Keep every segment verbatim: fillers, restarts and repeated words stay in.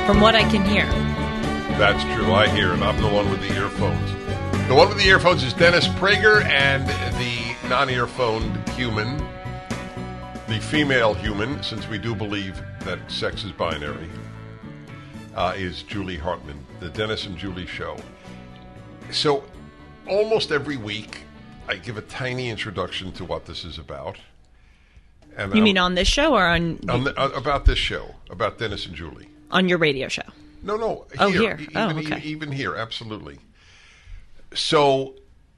from what I can hear. That's true. I hear it. I'm the one with the earphones. The one with the earphones is Dennis Prager, and the non-earphoned human, the female human, since we do believe that sex is binary, uh, is Julie Hartman, the Dennis and Julie Show. So almost every week, I give a tiny introduction to what this is about. And you I'm, mean on this show or on... on the, uh, about this show, about Dennis and Julie. On your radio show? No, no. Here, oh, here. Even, Oh, okay. even, even here, absolutely. So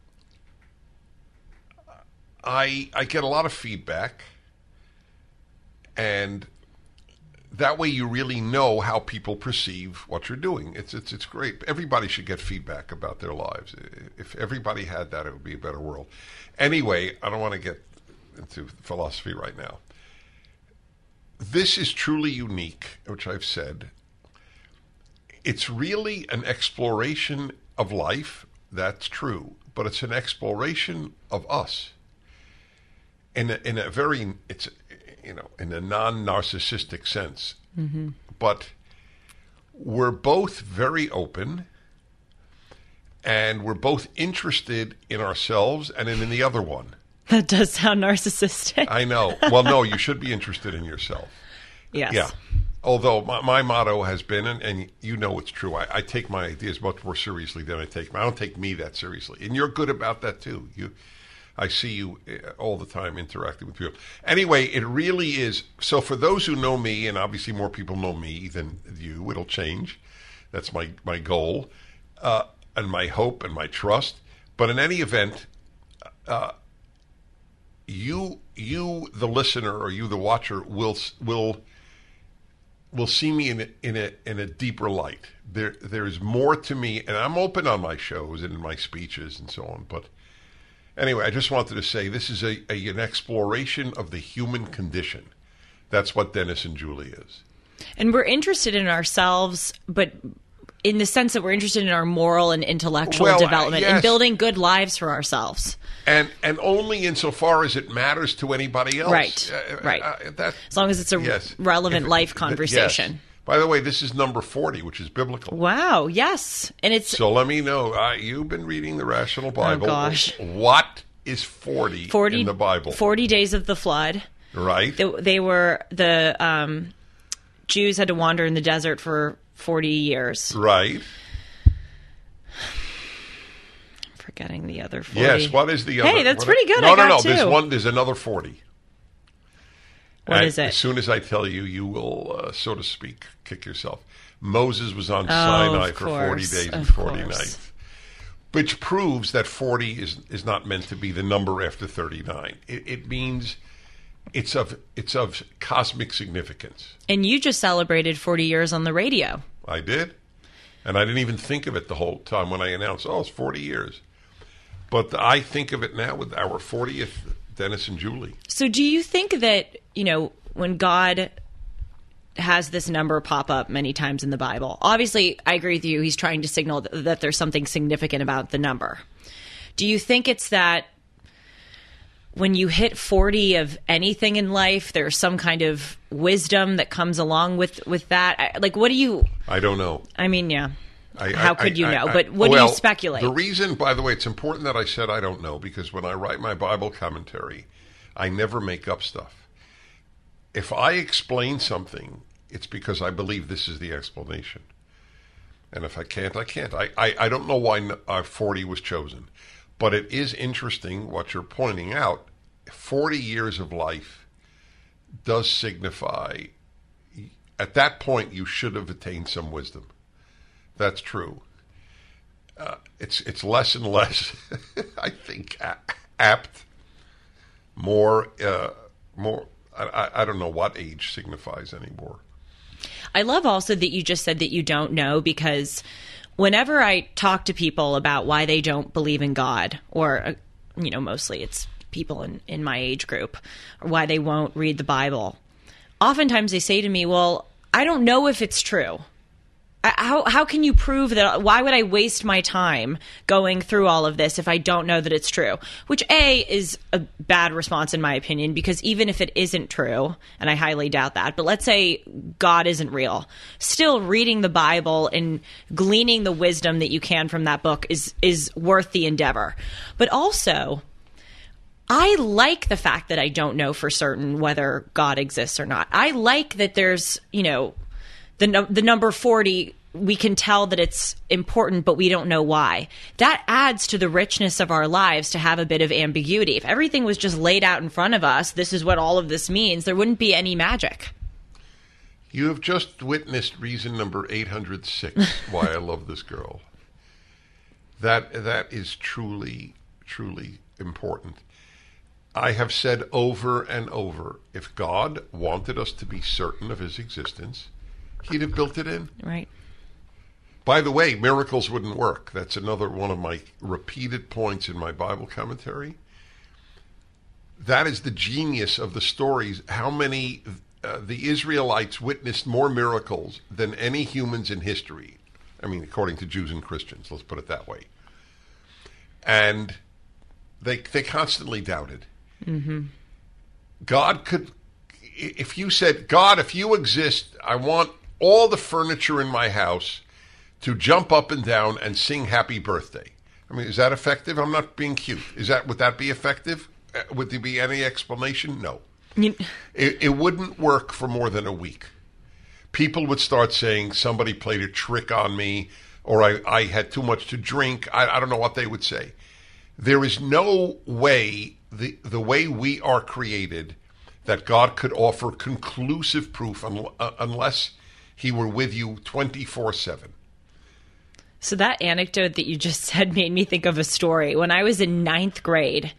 I I get a lot of feedback, and that way you really know how people perceive what you're doing. It's it's it's great. Everybody should get feedback about their lives. If everybody had that, it would be a better world. Anyway, I don't want to get into philosophy right now. This is truly unique, which I've said. It's really an exploration of life. That's true, but it's an exploration of us. In a, in a very, it's you know, in a non-narcissistic sense. Mm-hmm. But we're both very open, and we're both interested in ourselves and in, in the other one. That does sound narcissistic. I know. Well, no, you should be interested in yourself. Yes. Yeah. Although my, my motto has been, and, and you know it's true, I, I take my ideas much more seriously than I take I don't take me that seriously. And you're good about that, too. You, I see you all the time interacting with people. Anyway, it really is. So for those who know me, and obviously more people know me than you, it'll change. That's my, my goal, uh, and my hope and my trust. But in any event, uh, you, you, the listener, or you, the watcher, will will... will see me in a, in a in a deeper light. There there's more to me, and I'm open on my shows and in my speeches and so on. But anyway, I just wanted to say this is a, a an exploration of the human condition. That's what Dennis and Julie is. And we're interested in ourselves, but in the sense that we're interested in our moral and intellectual well, development uh, yes. and building good lives for ourselves. And and only insofar as it matters to anybody else. Right, uh, right. Uh, that, as long as it's a yes. relevant If, life conversation. Yes. By the way, this is number forty, which is biblical. Wow, yes. And it's So let me know. Uh, you've been reading the Rational Bible. Oh, gosh. What is forty, forty in the Bible? forty days of the flood. Right. They, they were, the um, Jews had to wander in the desert for forty years. Right. Forgetting the other forty. Yes, what is the other? Hey, that's what, pretty good. No, I no, got no. two. There's one. There's another forty. What and is it? As soon as I tell you, you will, uh, so to speak, kick yourself. Moses was on Oh, Sinai of for forty course, days and of forty course. nights, which proves that forty is is not meant to be the number after thirty-nine. It, it means it's of it's of cosmic significance. And you just celebrated forty years on the radio. I did, and I didn't even think of it the whole time when I announced, "Oh, it's forty years." But I think of it now with our fortieth, Dennis and Julie. So do you think that, you know, when God has this number pop up many times in the Bible, obviously, I agree with you, he's trying to signal th- that there's something significant about the number. Do you think it's that when you hit forty of anything in life, there's some kind of wisdom that comes along with, with that? I, like, what do you... I don't know. I mean, yeah. I, How I, could you I, know? I, But what well, do you speculate? The reason, by the way, it's important that I said I don't know, because when I write my Bible commentary, I never make up stuff. If I explain something, it's because I believe this is the explanation. And if I can't, I can't. I, I, I don't know why uh, forty was chosen. But it is interesting what you're pointing out. forty years of life does signify, at that point, you should have attained some wisdom. That's true. Uh, it's it's less and less, I think, a- apt, more, uh, more. I, I don't know what age signifies anymore. I love also that you just said that you don't know, because whenever I talk to people about why they don't believe in God, or, uh, you know, mostly it's people in, in my age group, or why they won't read the Bible, oftentimes they say to me, well, I don't know if it's true. How how can you prove that? Why would I waste my time going through all of this if I don't know that it's true? Which, A, is a bad response in my opinion, because even if it isn't true, and I highly doubt that, but let's say God isn't real, still reading the Bible and gleaning the wisdom that you can from that book is is worth the endeavor. But also, I like the fact that I don't know for certain whether God exists or not. I like that there's, you know, The, no, the number forty, we can tell that it's important, but we don't know why. That adds to the richness of our lives to have a bit of ambiguity. If everything was just laid out in front of us, this is what all of this means, there wouldn't be any magic. You have just witnessed reason number eight hundred six why I love this girl. That That is truly, truly important. I have said over and over, if God wanted us to be certain of his existence, he'd have built it in. Right. By the way, miracles wouldn't work. That's another one of my repeated points in my Bible commentary. That is the genius of the stories. How many uh, the Israelites witnessed more miracles than any humans in history. I mean, according to Jews and Christians, let's put it that way. And they they constantly doubted. Mm-hmm. God could, if you said, God, if you exist, I want all the furniture in my house to jump up and down and sing happy birthday. I mean, is that effective? I'm not being cute. Is that, would that be effective? Uh, would there be any explanation? No. You... It, it wouldn't work for more than a week. People would start saying somebody played a trick on me, or I, I had too much to drink. I, I don't know what they would say. There is no way, the, the way we are created, that God could offer conclusive proof un, uh, unless he were with you twenty-four seven. So that anecdote that you just said made me think of a story. When I was in ninth grade,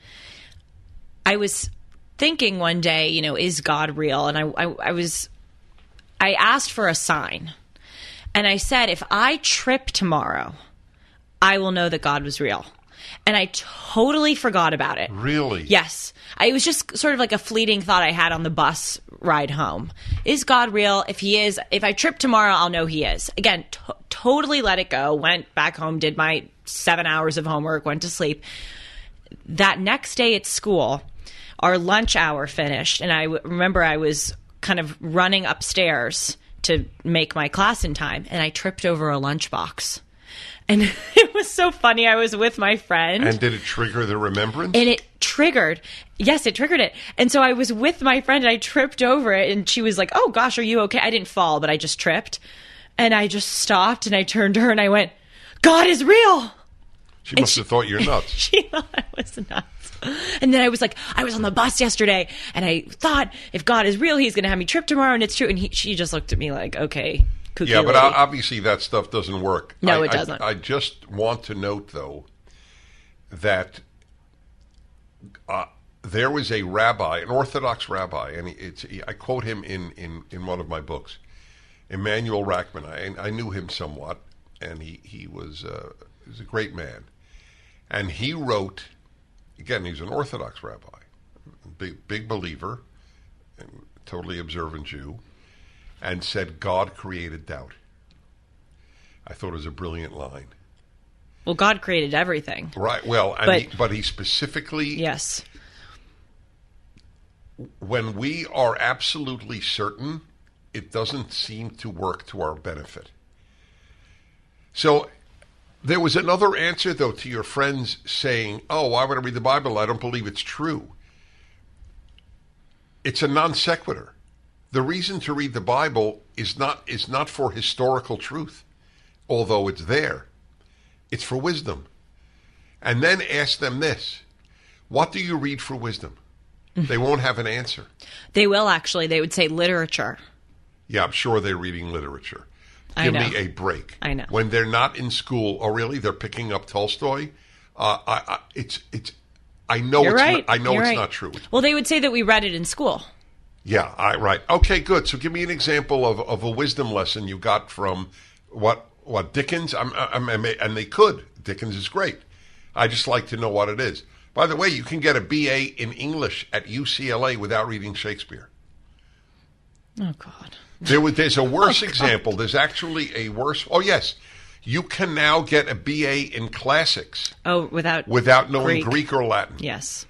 I was thinking one day, you know, is God real? And I, I, I was, I asked for a sign. And I said, if I trip tomorrow, I will know that God was real. And I totally forgot about it. Really? Yes. I, it was just sort of like a fleeting thought I had on the bus ride home. Is God real? If he is, if I trip tomorrow, I'll know he is. Again, to- totally let it go. Went back home, did my seven hours of homework, went to sleep. That next day at school, our lunch hour finished. And I w- remember I was kind of running upstairs to make my class in time. And I tripped over a lunchbox. And it was so funny. I was with my friend. And did it trigger the remembrance? And it triggered. Yes, it triggered it. And so I was with my friend and I tripped over it. And she was like, oh, gosh, are you okay? I didn't fall, but I just tripped. And I just stopped and I turned to her and I went, God is real. She must she, have thought you're nuts. She thought I was nuts. And then I was like, I was on the bus yesterday and I thought if God is real, he's going to have me trip tomorrow. And it's true. And he, she just looked at me like, okay. Cookie yeah, but lady. Obviously that stuff doesn't work. No, I, it doesn't. I, I just want to note, though, that uh, there was a rabbi, an Orthodox rabbi, and it's I quote him in, in, in one of my books, Emanuel Rackman. I, I knew him somewhat, and he, he was, uh, he was a great man. And he wrote, again, he's an Orthodox rabbi, big, big believer, and totally observant Jew, and said, God created doubt. I thought it was a brilliant line. Well, God created everything. Right. Well, and but, he, but he specifically... Yes. When we are absolutely certain, it doesn't seem to work to our benefit. So there was another answer, though, to your friends saying, oh, why would I read the Bible? I don't believe it's true. It's a non sequitur. The reason to read the Bible is not is not for historical truth, although it's there. It's for wisdom. And then ask them this. What do you read for wisdom? They won't have an answer. They will, actually. They would say literature. Yeah, I'm sure they're reading literature. I Give know. me a break. I know. When they're not in school, oh, really? They're picking up Tolstoy? Uh, I, I, it's, it's, I know You're it's, right. not, I know You're it's right. not true. Well, they would say that we read it in school. Yeah, I, right. Okay, good. So give me an example of, of a wisdom lesson you got from what what Dickens. I'm, I'm, I'm, and they could. Dickens is great. I just like to know what it is. By the way, you can get a B A in English at U C L A without reading Shakespeare. Oh, God. There was, there's a worse oh, example. There's actually a worse. Oh, yes. You can now get a B A in classics. Oh, without without knowing Greek, Greek or Latin. Yes.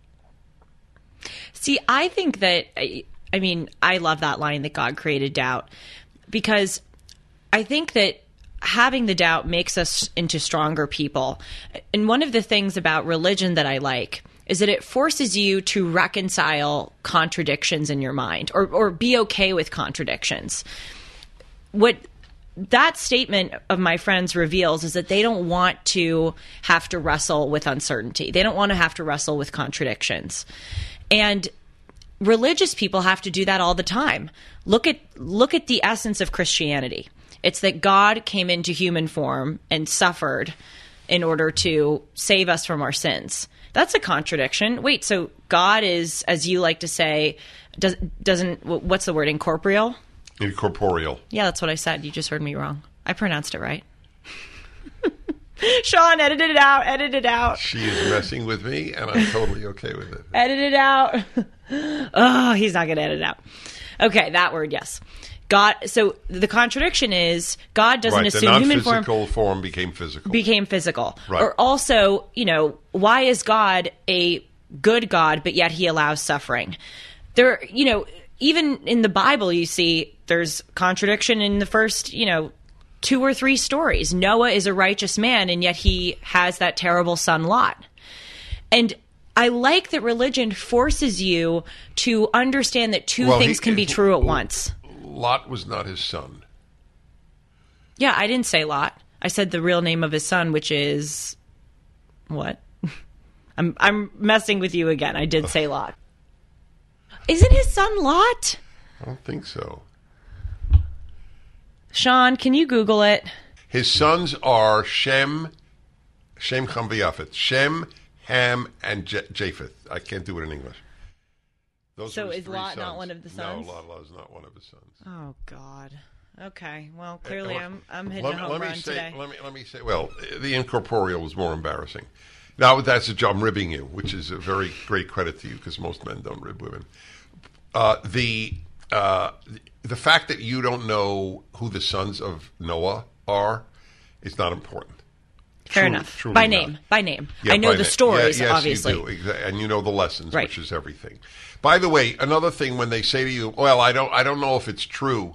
See, I think that, I mean, I love that line that God created doubt, because I think that having the doubt makes us into stronger people. And one of the things about religion that I like is that it forces you to reconcile contradictions in your mind, or, or be okay with contradictions. What that statement of my friends reveals is that they don't want to have to wrestle with uncertainty. They don't want to have to wrestle with contradictions. And religious people have to do that all the time. Look at look at the essence of Christianity. It's that God came into human form and suffered in order to save us from our sins. That's a contradiction. Wait, so God is, as you like to say, does, doesn't, what's the word, incorporeal? Incorporeal. Yeah, that's what I said. You just heard me wrong. I pronounced it right. Sean, edit it out, edit it out. She is messing with me, and I'm totally okay with it. Edit it out. Oh, he's not going to edit it out. Okay, that word, yes. God. So the contradiction is God doesn't right, assume the human form. non-physical form became physical. Became physical. Right. Or also, you know, why is God a good God, but yet he allows suffering? There, you know, even in the Bible, you see there's contradiction in the first, you know, two or three stories. Noah is a righteous man, and yet he has that terrible son Lot. And I like that religion forces you to understand that two well, things he, can be true at once. Lot was not his son. Yeah, I didn't say Lot. I said the real name of his son, which is what? I'm I'm messing with you again. I did say Lot. Isn't his son Lot? I don't think so. Sean, can you Google it? His sons are Shem, Shem, Ham, V'Yafeth. Shem, Ham, and Je- Japheth. I can't do it in English. Those so are his is three Lot sons. not one of the sons? No, Lot, Lot is not one of his sons. Oh God. Okay. Well, clearly Uh, I'm I'm hitting let, a me- home let me run say, today. Let me let me say. Well, the incorporeal was more embarrassing. Now that's a job. I'm ribbing you, which is a very great credit to you because most men don't rib women. Uh, the uh, the fact that you don't know who the sons of Noah are is not important. Fair Truly- enough. truly By not. name. By name. Yeah, I know by the name. stories, Yeah, yes, obviously. you do. Exa- and you know the lessons, Right. which is everything. By the way, another thing when they say to you, "Well, I don't, I don't know if it's true,"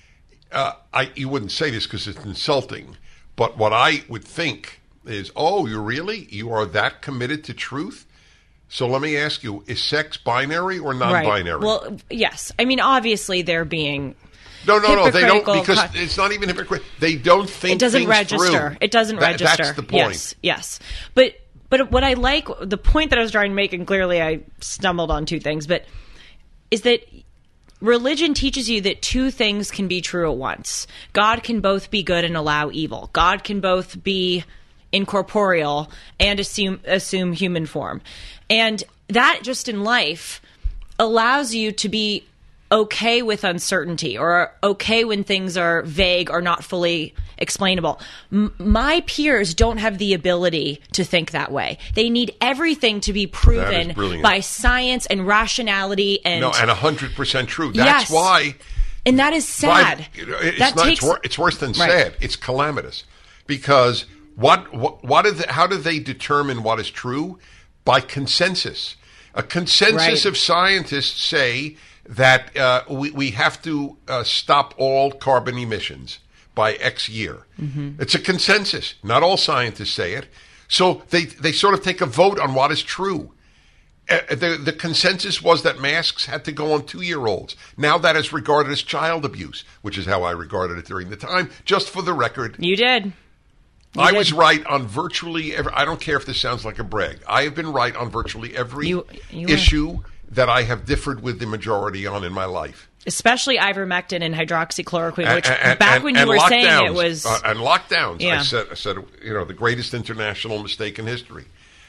uh, I you wouldn't say this because it's insulting. But what I would think is, "Oh, you really? You are that committed to truth?" So let me ask you: is sex binary or non-binary? Right. Well, yes. I mean, obviously they're being no, no, no. They don't hypocritical because co- it's not even hypocritical. They don't think it doesn't things register. through. It doesn't That- register. That's the point. Yes, yes. But but what I like, the point that I was trying to make, and clearly I stumbled on two things, but is that religion teaches you that two things can be true at once. God can both be good and allow evil. God can both be incorporeal and assume assume human form. And that just in life allows you to be okay with uncertainty, or okay when things are vague or not fully explainable. M- my peers don't have the ability to think that way. They need everything to be proven brilliant. by science and rationality and No, and a hundred percent true. That's Yes. why. and that is sad. It's, that not, takes it's, wor- it's worse than Right. sad. It's calamitous. Because what what what did they, how do they determine what is true? By consensus. A consensus Right. of scientists say that uh, we we have to uh, stop all carbon emissions by X year. Mm-hmm. It's a consensus. Not all scientists say it. So they they sort of take a vote on what is true. Uh, the the consensus was that masks had to go on two-year-olds. Now that is regarded as child abuse, which is how I regarded it during the time. Just for the record, You did. You I did. was right on virtually every. I don't care if this sounds like a brag. I have been right on virtually every You- you were. issue that I have differed with the majority on in my life. Especially ivermectin and hydroxychloroquine, which And- and- back and- when you and were saying lockdowns, it was uh, and lockdowns. I Yeah. said, I said, you know, the greatest international mistake in history,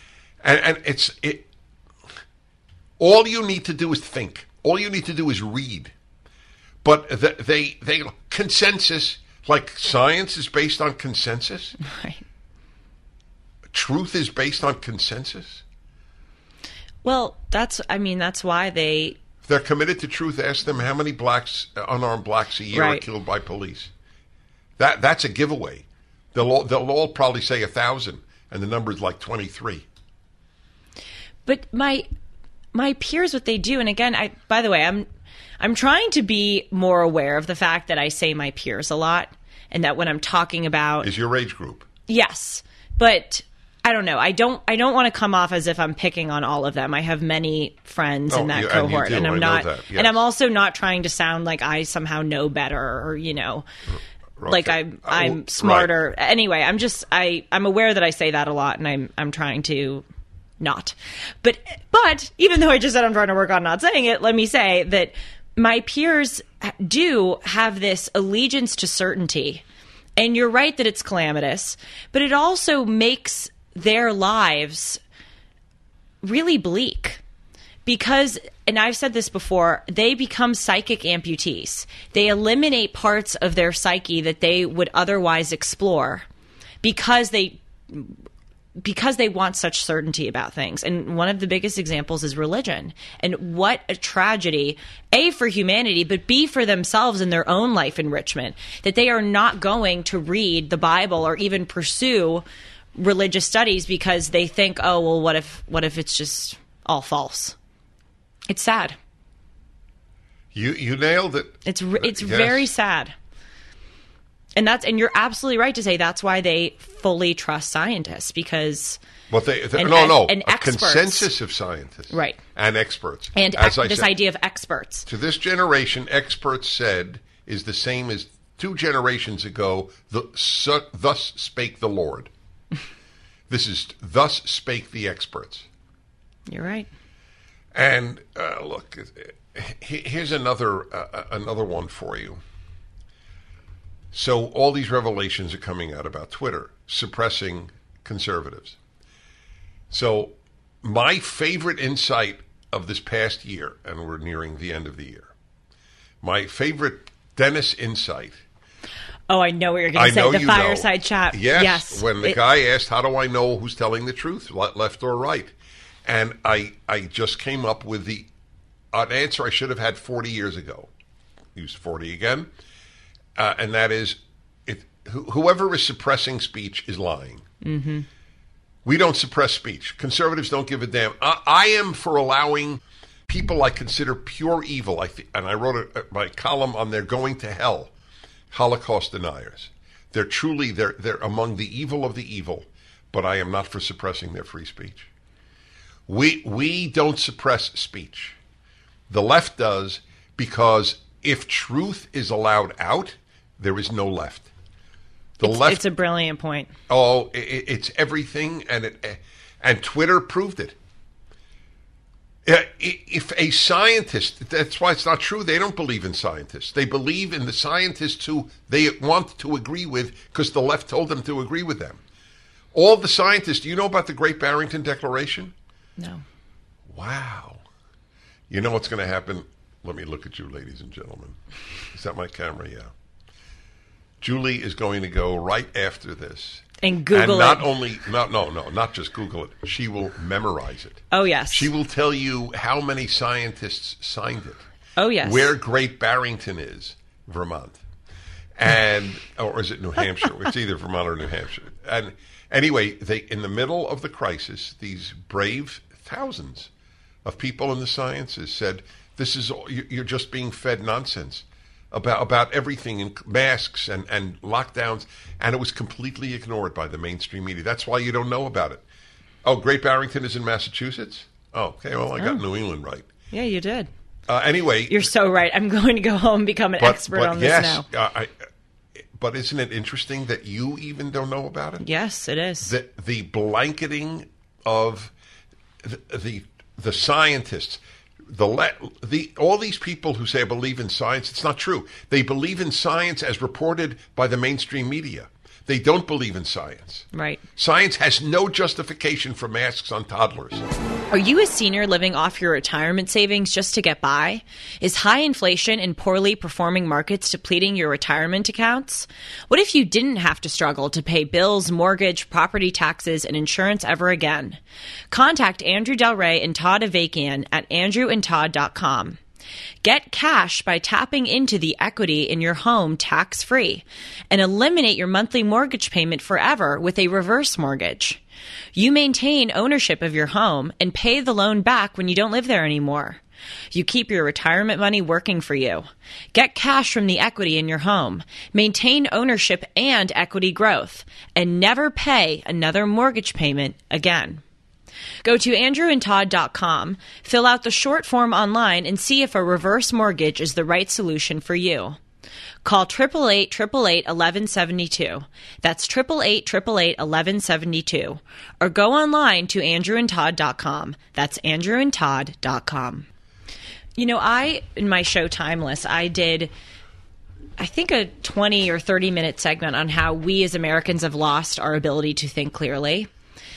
and and it's it. All you need to do is think. All you need to do is read. But the, they they consensus, like science is based on consensus. Right. Truth is based on consensus. Well, that's I mean that's why they they're committed to truth. Ask them how many blacks, unarmed blacks a year Right. are killed by police. That That's a giveaway. They'll all, they'll all probably say a thousand, and the number is like twenty-three. But my my peers, what they do, and again, I by the way, I'm I'm trying to be more aware of the fact that I say my peers a lot, and that when I'm talking about Is your age group? yes, but I don't know. I don't. I don't want to come off as if I'm picking on all of them. I have many friends Oh, in that you- and you cohort, do. and, I'm I know not. that, yes. And I'm also not trying to sound like I somehow know better, or you know, Okay. like I'm Uh, I'm right. smarter. Anyway, I'm just I I'm aware that I say that a lot, and I'm I'm trying to not. But but even though I just said I'm trying to work on not saying it, let me say that my peers do have this allegiance to certainty. And you're right that it's calamitous, but it also makes their lives really bleak because, and I've said this before, they become psychic amputees. They eliminate parts of their psyche that they would otherwise explore because they because they want such certainty about things. And one of the biggest examples is religion. And what a tragedy, A, for humanity, but B, for themselves in their own life enrichment, that they are not going to read the Bible or even pursue religious studies because they think, oh, well, what if what if it's just all false? It's sad. You you nailed it. It's re- it's Yes. very sad. And that's and you're absolutely right to say that's why they fully trust scientists because But they, they And- no and- no and a experts. consensus of scientists, Right. and experts, and as ex- I this said, idea of experts. to this generation, experts said is the same as two generations ago. The su, thus spake the Lord. This is thus spake the experts. You're right. And uh, look, he- here's another uh, another one for you. So all these revelations are coming out about Twitter suppressing conservatives. So my favorite insight of this past year, and we're nearing the end of the year, my favorite Dennis insight. Oh, I know what you're going I to say. know The you fireside know. chat. Yes, Yes. when the It- guy asked, how do I know who's telling the truth, le- left or right? And I, I just came up with the an answer I should have had forty years ago. Use forty again. Uh, and that is, if, wh- whoever is suppressing speech is lying. Mm-hmm. We don't suppress speech. Conservatives don't give a damn. I, I am for allowing people I consider pure evil. I th- and I wrote a, my column on their going to hell. Holocaust deniers. They're truly they're they're among the evil of the evil, but I am not for suppressing their free speech. We we don't suppress speech. The left does, because if truth is allowed out, there is no left. The it's, left it's a brilliant point. oh, it, it's everything, and it and Twitter proved it. Uh, If a scientist, that's why it's not true. They don't believe in scientists. They believe in the scientists who they want to agree with because the left told them to agree with them. All the scientists, do you know about the Great Barrington Declaration? No. Wow. You know what's going to happen? Let me look at you, ladies and gentlemen. Is that my camera? Yeah. Julie is going to go right after this. And Google and not it. only, not, no, no, not just Google it. She will memorize it. Oh, yes. She will tell you how many scientists signed it. Oh, yes. Where Great Barrington is, Vermont. And, or is it New Hampshire? It's either Vermont or New Hampshire. And anyway, they in the middle of the crisis, these brave thousands of people in the sciences said, this is, all, you're just being fed nonsense about about everything and masks and, and lockdowns, and it was completely ignored by the mainstream media. That's why you don't know about it. Oh, Great Barrington is in Massachusetts? Oh, okay, well, I got Oh. New England right. Yeah, you did. Uh, anyway. You're so right. I'm going to go home and become an but, expert but on yes, this now. Uh, I, but isn't it interesting that you even don't know about it? Yes, it is. The, the blanketing of the, the, the scientists. The, le- the all these people who say I believe in science, it's not true. They believe in science as reported by the mainstream media. They don't believe in science. Right. Science has no justification for masks on toddlers. Are you a senior living off your retirement savings just to get by? Is high inflation and poorly performing markets depleting your retirement accounts? What if you didn't have to struggle to pay bills, mortgage, property taxes, and insurance ever again? Contact Andrew Del Rey and Todd Avakian at andrew and todd dot com. Get cash by tapping into the equity in your home tax-free and eliminate your monthly mortgage payment forever with a reverse mortgage. You maintain ownership of your home and pay the loan back when you don't live there anymore. You keep your retirement money working for you. Get cash from the equity in your home, maintain ownership and equity growth, and never pay another mortgage payment again. Go to andrew and todd dot com, fill out the short form online, and see if a reverse mortgage is the right solution for you. Call eight eight eight, eight eight eight, one one seven two. That's eight eight eight, eight eight eight, one one seven two. Or go online to andrew and todd dot com. That's andrew and todd dot com. You know, I, in my show Timeless, I did, I think, a twenty or thirty minute segment on how we as Americans have lost our ability to think clearly.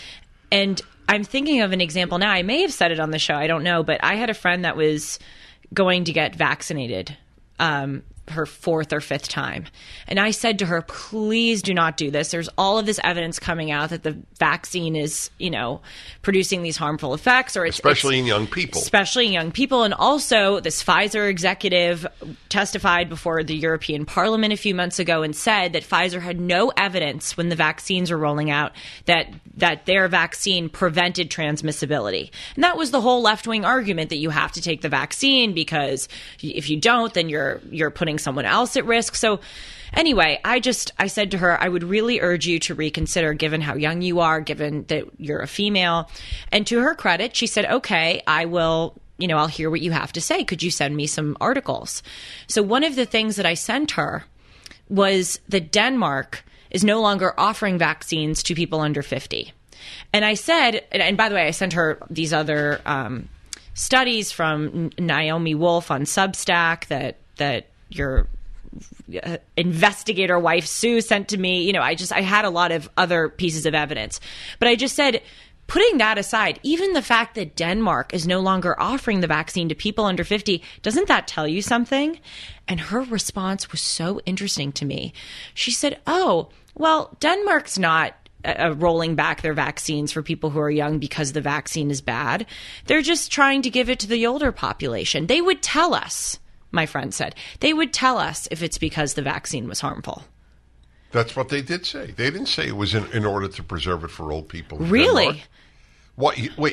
And I'm thinking of an example now. I may have said it on the show. I don't know. But I had a friend that was going to get vaccinated um, her fourth or fifth time. And I said to her, please do not do this. There's all of this evidence coming out that the vaccine is, you know, producing these harmful effects. Or it's, Especially it's, in young people. Especially in young people. And also this Pfizer executive testified before the European Parliament a few months ago and said that Pfizer had no evidence when the vaccines were rolling out that that their vaccine prevented transmissibility. And that was the whole left-wing argument that you have to take the vaccine because if you don't, then you're you're putting someone else at risk. So anyway, I just, I said to her, I would really urge you to reconsider given how young you are, given that you're a female. And to her credit, she said, okay, I will, you know, I'll hear what you have to say. Could you send me some articles? So one of the things that I sent her was that Denmark is no longer offering vaccines to people under fifty. And I said, and, and by the way, I sent her these other um, studies from Naomi Wolf on Substack that, that, your uh, investigator wife Sue sent to me. You know, I just, I had a lot of other pieces of evidence. But I just said, putting that aside, even the fact that Denmark is no longer offering the vaccine to people under fifty, doesn't that tell you something? And her response was so interesting to me. She said, oh, well, Denmark's not uh, rolling back their vaccines for people who are young because the vaccine is bad. They're just trying to give it to the older population. They would tell us. My friend said, they would tell us if it's because the vaccine was harmful. That's what they did say. They didn't say it was in, in order to preserve it for old people. Really? Denmark. What? You, wait,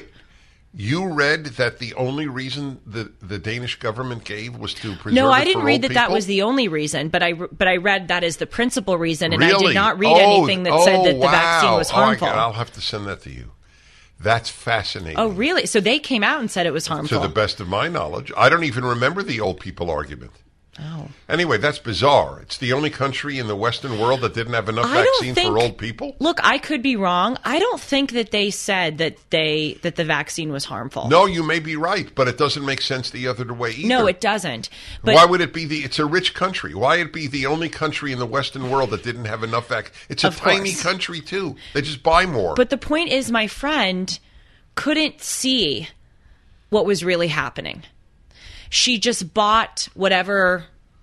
you read that the only reason the, the Danish government gave was to preserve no, it I didn't for read old that people? That was the only reason, but I, but I read that as the principal reason, and really? I did not read oh, anything that oh, said that the wow. vaccine was harmful. Oh, I, I'll have to send that to you. That's fascinating. Oh, really? So they came out and said it was harmful? To the best of my knowledge. I don't even remember the old people argument. Oh. Anyway, that's bizarre. It's the only country in the Western world that didn't have enough I vaccine think, for old people. Look, I could be wrong. I don't think that they said that they that the vaccine was harmful. No, you may be right, but it doesn't make sense the other way either. No, it doesn't. But why would it be the? It's a rich country. Why would it be the only country in the Western world that didn't have enough vaccine? It's a tiny course. country too. They just buy more. But the point is, my friend couldn't see what was really happening. She just bought whatever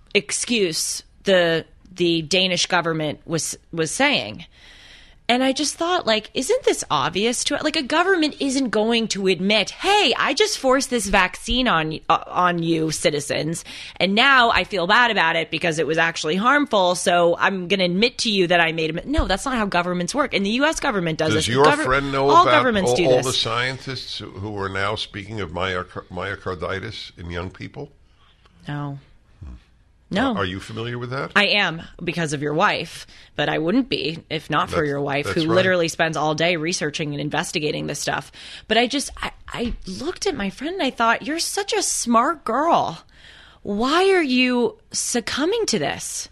excuse the the Danish government was was saying. And I just thought, like, isn't this obvious to it? Like, a government isn't going to admit, hey, I just forced this vaccine on uh, on you, citizens, and now I feel bad about it because it was actually harmful, so I'm going to admit to you that I made a... No, that's not how governments work. And the U S government does, does this. Does your Gover- friend know all about governments all, do all this. the scientists who are now speaking of myocar- myocarditis in young people? No. No. Are you familiar with that? I am, because of your wife, but I wouldn't be if not for That's- your wife, who that's right. literally spends all day researching and investigating this stuff. But I just, I, I looked at my friend and I thought, you're such a smart girl. Why are you succumbing to this?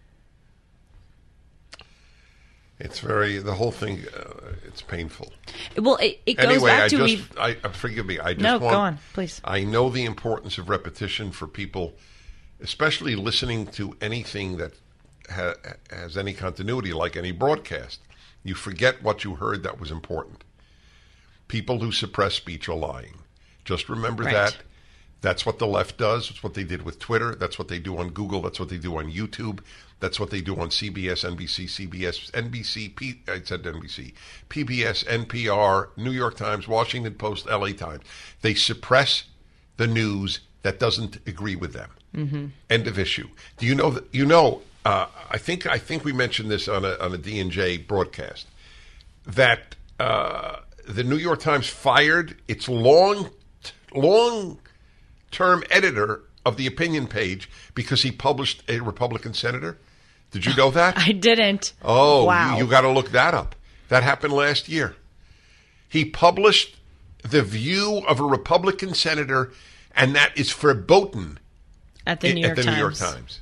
It's very, the whole thing, uh, it's painful. Well, it, it goes Anyway, back I to just, we've... I, uh, forgive me, I just No, want... go on, please. I know the importance of repetition for people, especially listening to anything that ha- has any continuity, like any broadcast. You forget what you heard that was important. People who suppress speech are lying. Just remember Right. that. That's what the left does. That's what they did with Twitter. That's what they do on Google. That's what they do on YouTube. That's what they do on C B S, N B C, C B S, N B C, P, I said N B C, P B S, N P R, New York Times, Washington Post, L A Times. They suppress the news that doesn't agree with them. Mm-hmm. End of issue. Do you know that? You know, uh, I think I think we mentioned this on a on a D and J broadcast that uh, the New York Times fired its long long term editor of the opinion page because he published a Republican senator. Did you know that? I didn't. Oh, wow. you, you got to look that up. That happened last year. He published the view of a Republican senator, and that is verboten at the New York at the Times. New York Times.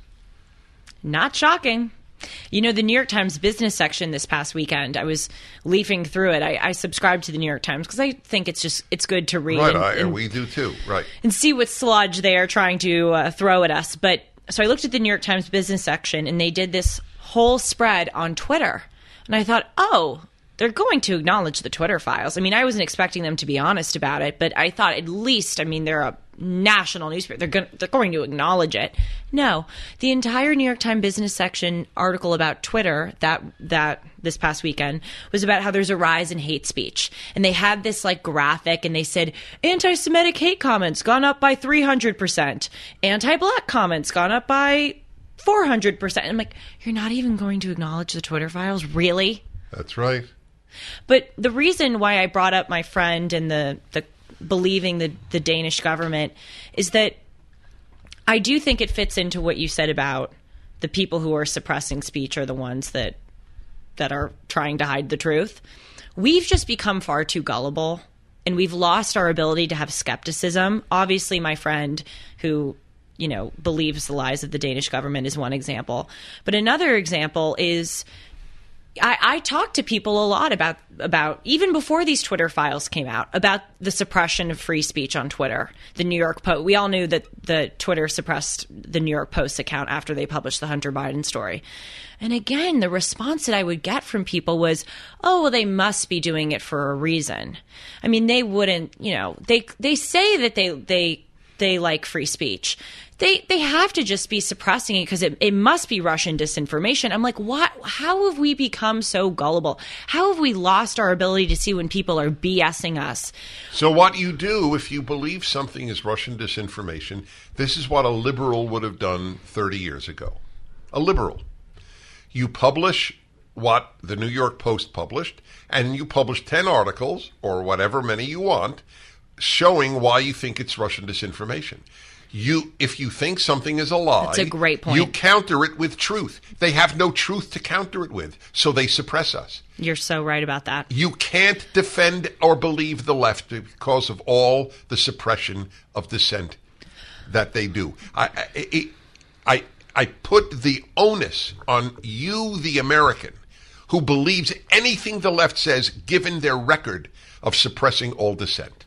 Not shocking. You know, the New York Times business section this past weekend, I was leafing through it. I, I subscribe to the New York Times because I think it's just it's good to read. Right, and, I, and, we do too. Right, and see what sludge they are trying to uh, throw at us. But so I looked at the New York Times business section, and they did this whole spread on Twitter, and I thought, oh, they're going to acknowledge the Twitter files. I mean, I wasn't expecting them to be honest about it, but I thought at least, I mean, they're a national newspaper. They're going, they're going to acknowledge it. No, the entire New York Times business section article about Twitter that that this past weekend was about how there's a rise in hate speech. And they had this like graphic and they said anti-Semitic hate comments gone up by three hundred percent. Anti-black comments gone up by four hundred percent. I'm like, you're not even going to acknowledge the Twitter files? Really? That's right. But the reason why I brought up my friend and the, the believing the, the Danish government is that I do think it fits into what you said about the people who are suppressing speech are the ones that that are trying to hide the truth. We've just become far too gullible, and we've lost our ability to have skepticism. Obviously, my friend who, you know, believes the lies of the Danish government is one example. But another example is I, I talked to people a lot about, about, even before these Twitter files came out, about the suppression of free speech on Twitter. The New York Post, we all knew that the Twitter suppressed the New York Post account after they published the Hunter Biden story. And again, the response that I would get from people was, oh, well, they must be doing it for a reason. I mean, they wouldn't, you know, they, they say that they, they, they like free speech. They they have to just be suppressing it because it, it must be Russian disinformation. I'm like, what? How have we become so gullible? How have we lost our ability to see when people are BSing us? So what you do if you believe something is Russian disinformation, this is what a liberal would have done thirty years ago. A liberal. You publish what the New York Post published, and you publish ten articles, or whatever many you want, showing why you think it's Russian disinformation. You, if you think something is a lie, that's a great point. You counter it with truth. They have no truth to counter it with, so they suppress us. You're so right about that. You can't defend or believe the left because of all the suppression of dissent that they do. I, I, I, I put the onus on you, the American, who believes anything the left says, given their record of suppressing all dissent.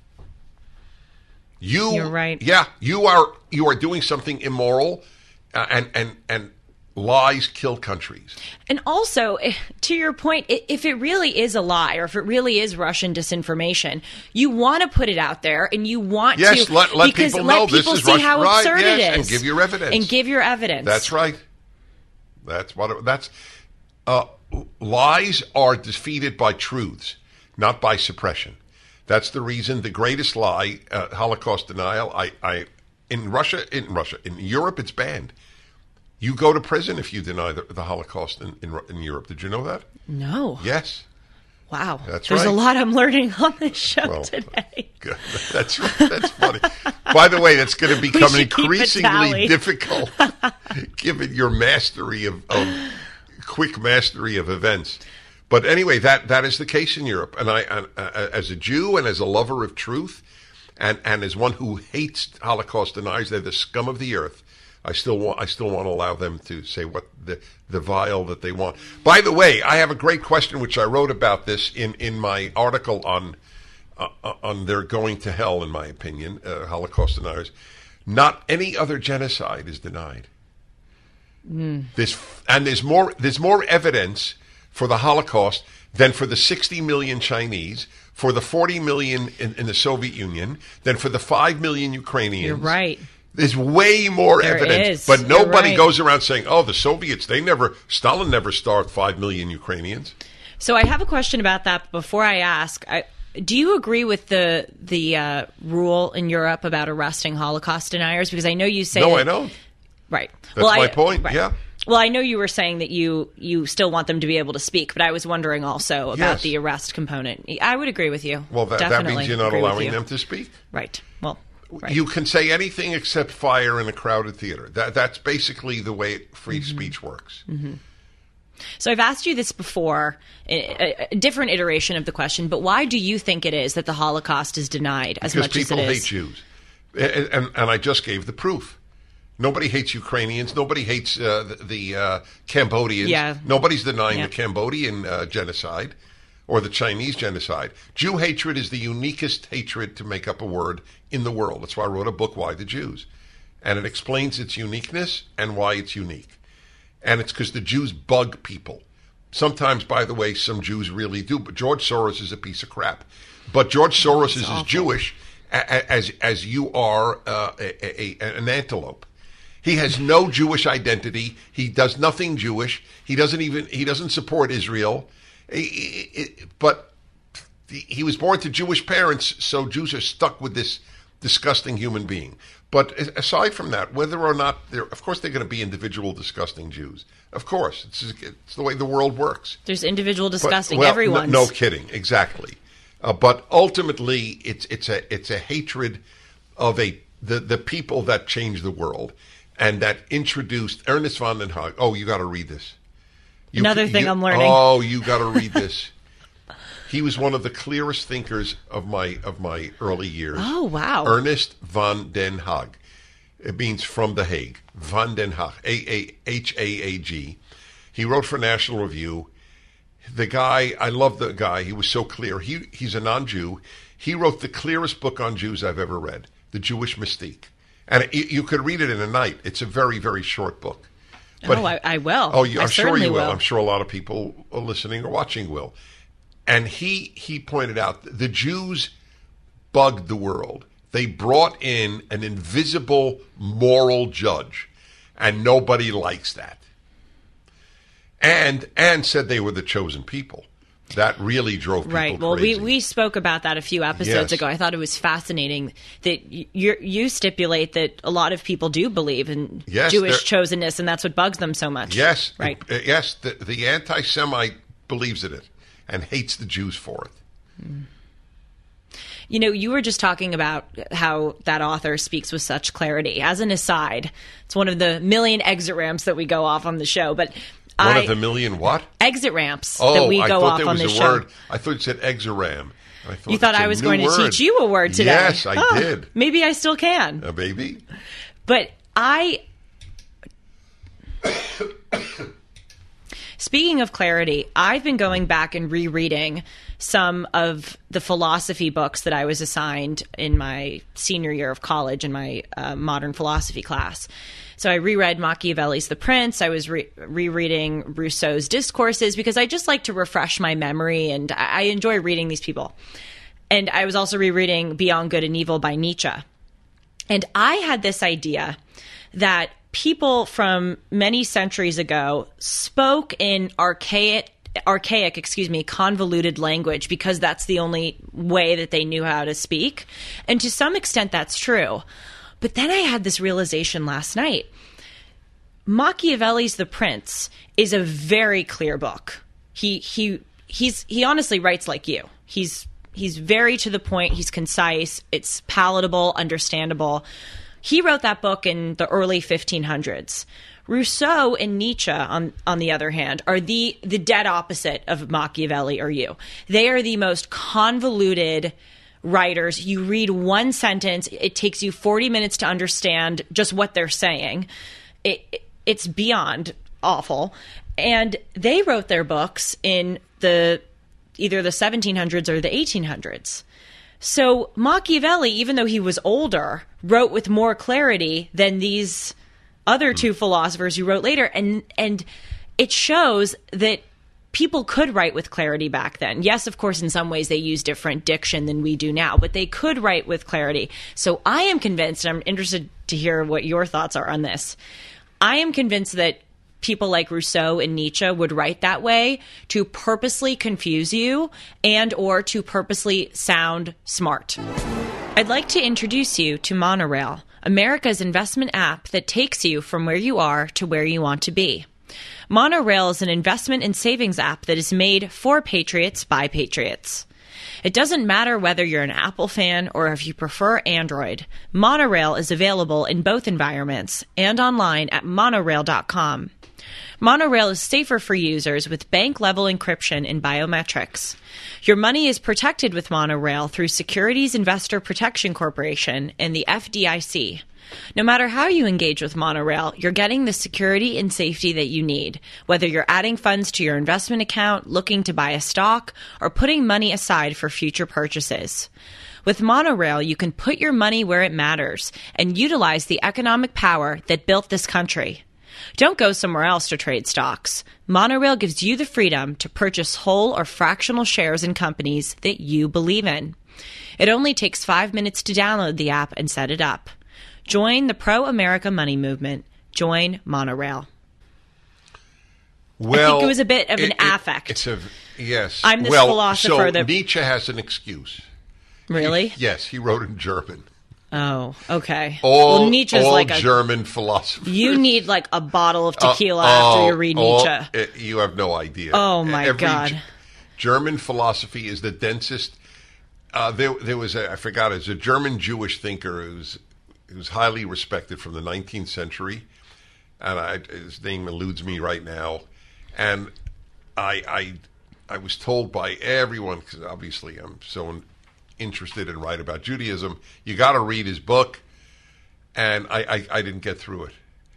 You, You're right. Yeah, you are you are doing something immoral, uh, and and and lies kill countries. And also, to your point, if it really is a lie or if it really is Russian disinformation, you want to put it out there and you want yes, to let, let because people let know people this is see Russian, how right, absurd yes, it is, and give your evidence. And give your evidence. That's right. That's what. It, that's uh, lies are defeated by truths, not by suppression. That's the reason the greatest lie, uh, Holocaust denial. I, I, in Russia, in Russia, in Europe, it's banned. You go to prison if you deny the, the Holocaust in, in in Europe. Did you know that? No. Yes. Wow. That's There's right. a lot I'm learning on this show well, today. Good. That's that's funny. By the way, that's going to become should keep a increasingly tally. difficult, given your mastery of, of quick mastery of events. But anyway, that, that is the case in Europe. And I, uh, as a Jew and as a lover of truth, and, and as one who hates Holocaust deniers, they're the scum of the earth. I still want I still want to allow them to say what the the vile that they want. By the way, I have a great question which I wrote about this in, in my article on uh, on their going to hell, in my opinion, uh, Holocaust deniers. Not any other genocide is denied. Mm. This and there's more there's more evidence for the Holocaust than for the sixty million Chinese, for the forty million in, in the Soviet Union, than for the five million Ukrainians. You're right. There's way more there evidence. Is. But nobody right. goes around saying, oh, the Soviets, they never, Stalin never starved five million Ukrainians. So I have a question about that. But before I ask, I, Do you agree with the the uh, rule in Europe about arresting Holocaust deniers? Because I know you say No, that, I don't. Right. That's well, my I, point, right. yeah. Well, I know you were saying that you, you still want them to be able to speak, but I was wondering also about Yes. the arrest component. I would agree with you. Well, that, that Definitely means you're not agree with allowing you. them to speak. Right. Well, right. You can say anything except fire in a crowded theater. That That's basically the way free Mm-hmm. speech works. Mm-hmm. So I've asked you this before, a, a different iteration of the question, but why do you think it is that the Holocaust is denied as Because much as people it hate is? Jews. And, and, and I just gave the proof. Nobody hates Ukrainians. Nobody hates uh, the, the uh, Cambodians. Yeah. Nobody's denying Yeah. the Cambodian uh, genocide or the Chinese genocide. Jew hatred is the uniquest hatred, to make up a word, in the world. That's why I wrote a book, Why the Jews? And it explains its uniqueness and why it's unique. And it's because the Jews bug people. Sometimes, by the way, some Jews really do. But George Soros is a piece of crap. But George Soros is as Jewish a- as as you are uh, a, a, a, an antelope. He has no Jewish identity. He does nothing Jewish. He doesn't even he doesn't support Israel. He- he- But he was born to Jewish parents, so Jews are stuck with this disgusting human being. But aside from that, whether or not they're, of course, they're going to be individual disgusting Jews. Of course, it's, it's the way the world works. There's individual But- disgusting. well, Everyone's. No, no kidding, exactly. Uh, but ultimately, it's it's a it's a hatred of a the the people that changed the world and that introduced Ernest von den Haag. Oh, you got to read this. You, Another thing you- I'm learning. Oh, you got to read this. He was one of the clearest thinkers of my of my early years. Oh, wow. Ernest von den Haag. It means from The Hague. Von den Haag. A A H A A G. He wrote for National Review. The guy, I love the guy. He was so clear. He He's a non-Jew. He wrote the clearest book on Jews I've ever read, The Jewish Mystique. And it, you could read it in a night. It's a very, very short book. But oh, I, I will. Oh, you, I I'm sure certainly you will. will. I'm sure a lot of people listening or watching will. And he he pointed out the Jews bugged the world. They brought in an invisible moral judge, and nobody likes that. And and said they were the chosen people. That really drove people Right. Well, crazy. we, we spoke about that a few episodes Yes. ago. I thought it was fascinating that you you stipulate that a lot of people do believe in Yes, Jewish they're- chosenness, and that's what bugs them so much. Yes, Right. uh, yes. The, the anti-Semite believes in it and hates the Jews for it. You know, you were just talking about how that author speaks with such clarity. As an aside, it's one of the million exit ramps that we go off on the show, but One I, of the million what? exit ramps Oh, that we I go thought off there on was the a show. word. I thought it said exoram. I thought You thought it's a I was new going to word. teach you a word today. Yes, I Oh, did. Maybe I still can. Uh, baby. But I, speaking of clarity, I've been going back and rereading some of the philosophy books that I was assigned in my senior year of college in my uh, modern philosophy class. So I reread Machiavelli's The Prince. I was re- rereading Rousseau's Discourses because I just like to refresh my memory, and I, I enjoy reading these people. And I was also rereading Beyond Good and Evil by Nietzsche. And I had this idea that people from many centuries ago spoke in archaic, archaic, excuse me, convoluted language because that's the only way that they knew how to speak. And to some extent, that's true. But then I had this realization last night. Machiavelli's The Prince is a very clear book. He he he's he honestly writes like you. He's he's very to the point. He's concise. It's palatable, understandable. He wrote that book in the early fifteen hundreds. Rousseau and Nietzsche, on on the other hand, are the the dead opposite of Machiavelli or you. They are the most convoluted writers. You read one sentence, it takes you forty minutes to understand just what they're saying. It, it's beyond awful. And they wrote their books in the either the seventeen hundreds or the eighteen hundreds. So Machiavelli, even though he was older, wrote with more clarity than these other two philosophers who wrote later. And and it shows that people could write with clarity back then. Yes, of course, in some ways they use different diction than we do now, but they could write with clarity. So I am convinced, and I'm interested to hear what your thoughts are on this. I am convinced that people like Rousseau and Nietzsche would write that way to purposely confuse you and or to purposely sound smart. I'd like to introduce you to Monorail, America's investment app that takes you from where you are to where you want to be. Monorail is an investment and savings app that is made for patriots by patriots. It doesn't matter whether you're an Apple fan or if you prefer Android. Monorail is available in both environments and online at monorail dot com. Monorail is safer for users with bank-level encryption and biometrics. Your money is protected with Monorail through Securities Investor Protection Corporation and the F D I C. No matter how you engage with Monorail, you're getting the security and safety that you need, whether you're adding funds to your investment account, looking to buy a stock, or putting money aside for future purchases. With Monorail, you can put your money where it matters and utilize the economic power that built this country. Don't go somewhere else to trade stocks. Monorail gives you the freedom to purchase whole or fractional shares in companies that you believe in. It only takes five minutes to download the app and set it up. Join the pro-America money movement. Join Monorail. Well, I think it was a bit of an it, affect. It's a yes. I'm this well, philosopher so that Nietzsche has an excuse. Really? He, yes, he wrote in German. Oh, okay. All, well, Nietzsche's all like a German philosophy. You need like a bottle of tequila uh, after oh, you read all, Nietzsche. Uh, you have no idea. Oh my Every God! G- German philosophy is the densest. Uh, there, there was a, I forgot. It was a German Jewish thinker who's who was highly respected from the nineteenth century, and I, his name eludes me right now. And I, I, I was told by everyone, because obviously I'm so interested and write about Judaism, you got to read his book, and I, I, I didn't get through it.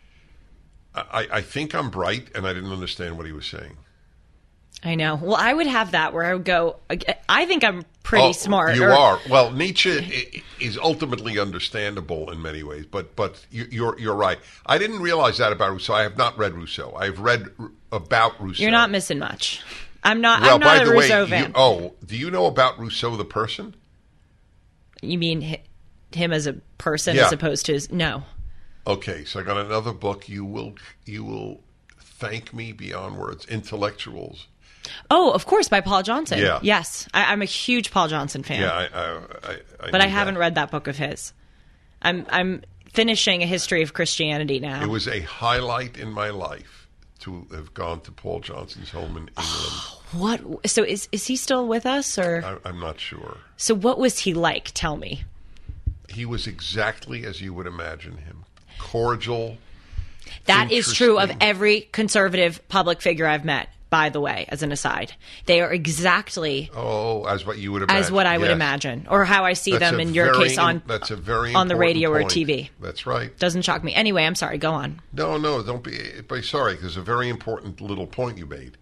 I, I think I'm bright, and I didn't understand what he was saying. I know. Well, I would have that where I would go, I think I'm pretty oh, smart. You or, are. Well, Nietzsche is ultimately understandable in many ways, but but you're you're right. I didn't realize that about Rousseau. I have not read Rousseau. I've read about Rousseau. You're not missing much. I'm not. Well, I'm not by a the Rousseau way, fan. you, oh, do you know about Rousseau the person? You mean hi- him as a person Yeah. as opposed to his? No. Okay, so I got another book. You will you will thank me beyond words. Intellectuals. Oh, of course, by Paul Johnson. Yeah. Yes, I, I'm a huge Paul Johnson fan. Yeah, I, I, I, I but I knew haven't that. read that book of his. I'm I'm finishing A History of Christianity now. It was a highlight in my life to have gone to Paul Johnson's home in England. What? So is is he still with us, or? I, I'm not sure. So what was he like? Tell me. He was exactly as you would imagine him. Cordial. That is true of interesting. every conservative public figure I've met, by the way, as an aside. They are exactly Oh, as what you would imagine. as what I would Yes. imagine, or how I see That's them a in your very case on, im- that's a very on the important radio or point. T V. That's right. Doesn't shock me. Anyway, I'm sorry. Go on. No, no, don't be, be sorry, because a very important little point you made.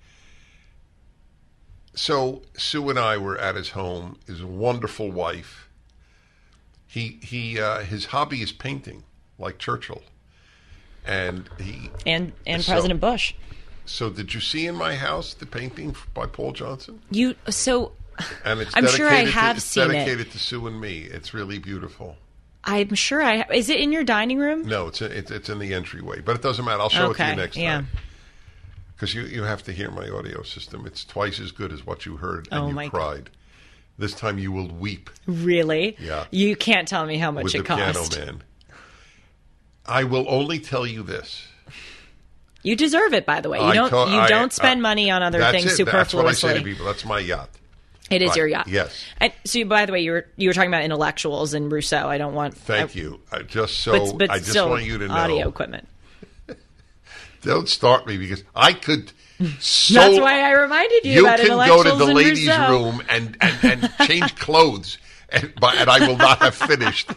So Sue and I were at his home. His wonderful wife. He he. Uh, his hobby is painting, like Churchill, and he. And and So- President Bush. So did you see in my house the painting by Paul Johnson? You so And it's I'm dedicated sure I to, have it's seen it. dedicated to Sue and me. It's really beautiful. I'm sure I is it in your dining room? No, it's it's, it's in the entryway, but it doesn't matter. I'll show it to Okay, you next yeah. time. Because you, you have to hear my audio system. It's twice as good as what you heard, and Oh, you my cried. This time you will weep Really? Yeah. You can't tell me how much with it the cost. piano man. I will only tell you this. You deserve it, by the way. You I don't to- you I- don't spend uh, money on other that's things it. That's what I say superfluously. to people. That's my yacht. It is Right. your yacht. Yes. And so, by the way, you were you were talking about intellectuals and Rousseau. I don't want. Thank I, you. I just so But, but I just still, want you to know. audio equipment. Don't start me because I could. So That's why I reminded you, you about can intellectuals go to the and ladies' Rousseau. room and, and, and change clothes, and, but, and I will not have finished.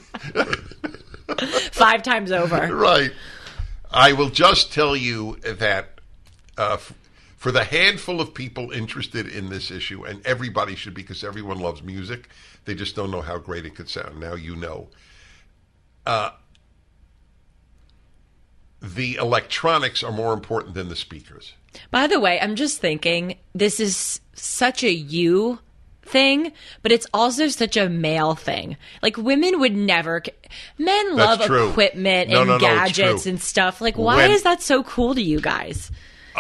Five times over. Right. I will just tell you that uh, f- for the handful of people interested in this issue, and everybody should be because everyone loves music, they just don't know how great it could sound. Now you know. Uh, the electronics are more important than the speakers. By the way, I'm just thinking this is such a you thing, but it's also such a male thing. Like women would never. Men love true. equipment No, and no, no, it's gadgets true. and stuff. Like, why When- is that so cool to you guys?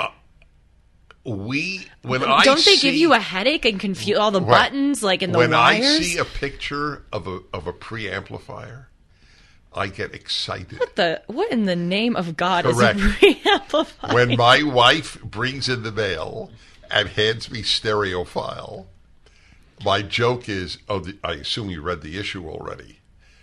We when I Don't they see, give you a headache and confuse all the Right. buttons, like in the when wires? I see a picture of a of a preamplifier, I get excited. the what in the name of God Correct. is a preamplifier? When my wife brings in the mail and hands me Stereophile, my joke is, "Oh, the, I assume you read the issue already."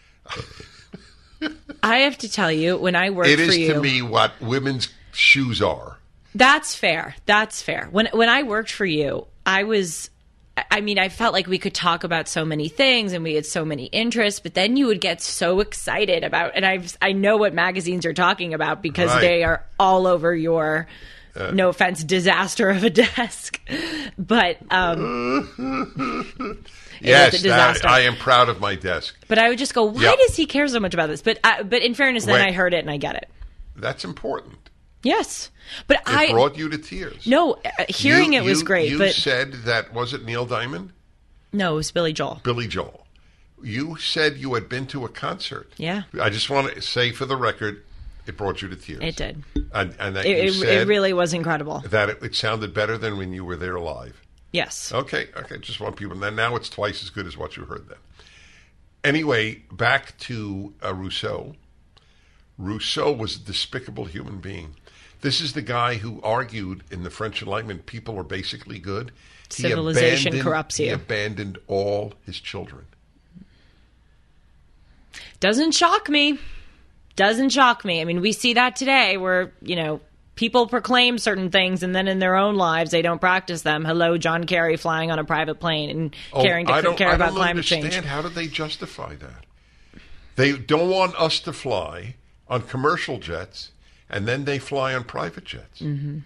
I have to tell you, when I worked It for is you, to me what women's shoes are. that's fair. That's fair. When when I worked for you, I was. I mean, I felt like we could talk about so many things and we had so many interests, but then you would get so excited about, and I I know what magazines you're talking about because Right. they are all over your, no offense, disaster of a desk. But, um, Yes, a disaster. that- I am proud of my desk. but I would just go, why Yep. does he care so much about this? But, I, but in fairness, then When- I heard it and I get it. That's important. Yes. But It I, brought you to tears. no, uh, hearing You- it was you- great, You but said that, was it Neil Diamond? no, it was Billy Joel. Billy Joel. You said you had been to a concert. Yeah. I just want to say for the record, it brought you to tears. It did. And, and that It, you it, said it really was incredible. that it, it sounded better than when you were there live. Yes. Okay, okay, just want people. Then now it's twice as good as what you heard then. Anyway, back to uh, Rousseau. Rousseau was a despicable human being. This is the guy who argued in the French Enlightenment people are basically good. He Civilization abandoned- corrupts He you. abandoned all his children. Doesn't shock me. Doesn't shock me. I mean, we see that today where, you know, people proclaim certain things and then in their own lives they don't practice them. Hello, John Kerry flying on a private plane and caring to Oh, I don't, care I about don't climate understand. change. How do they justify that? They don't want us to fly on commercial jets, and then they fly on private jets. Mm-hmm.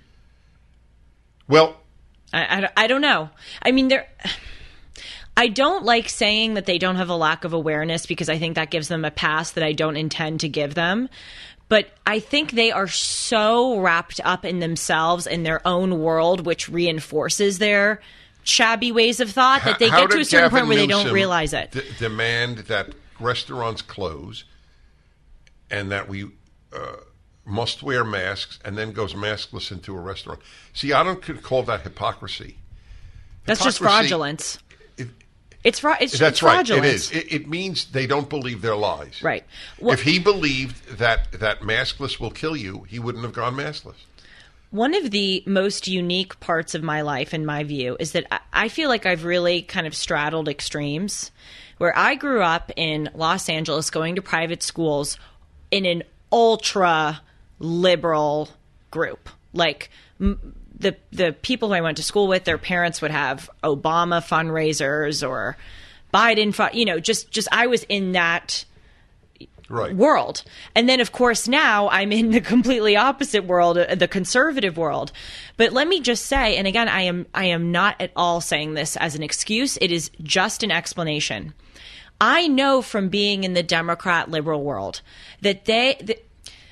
Well, I, I, I don't know. I mean, they're. I don't like saying that they don't have a lack of awareness because I think that gives them a pass that I don't intend to give them. But I think they are so wrapped up in themselves and their own world, which reinforces their shabby ways of thought, that they how get to did a certain Gavin point where they don't Newsom realize it. D- demand that restaurants close and that we uh, must wear masks, and then goes maskless into a restaurant. See, I don't could call that hypocrisy. That's just Hypocrisy- fraudulence. It- It's, fra- it's, That's it's right. fraudulent. It is. It, it means they don't believe their lies. Right. Well- if he believed that that maskless will kill you, he wouldn't have gone maskless. One of the most unique parts of my life, in my view, is that I- I feel like I've really kind of straddled extremes. Where I grew up in Los Angeles, going to private schools in an ultra liberal group. Like m- the the people who I went to school with, their parents would have Obama fundraisers or Biden, fun- you know, just just I was in that Right. world. And then, of course, now I'm in the completely opposite world, uh, the conservative world. But let me just say, and again, I am I am not at all saying this as an excuse. It is just an explanation. I know from being in the Democrat liberal world that they that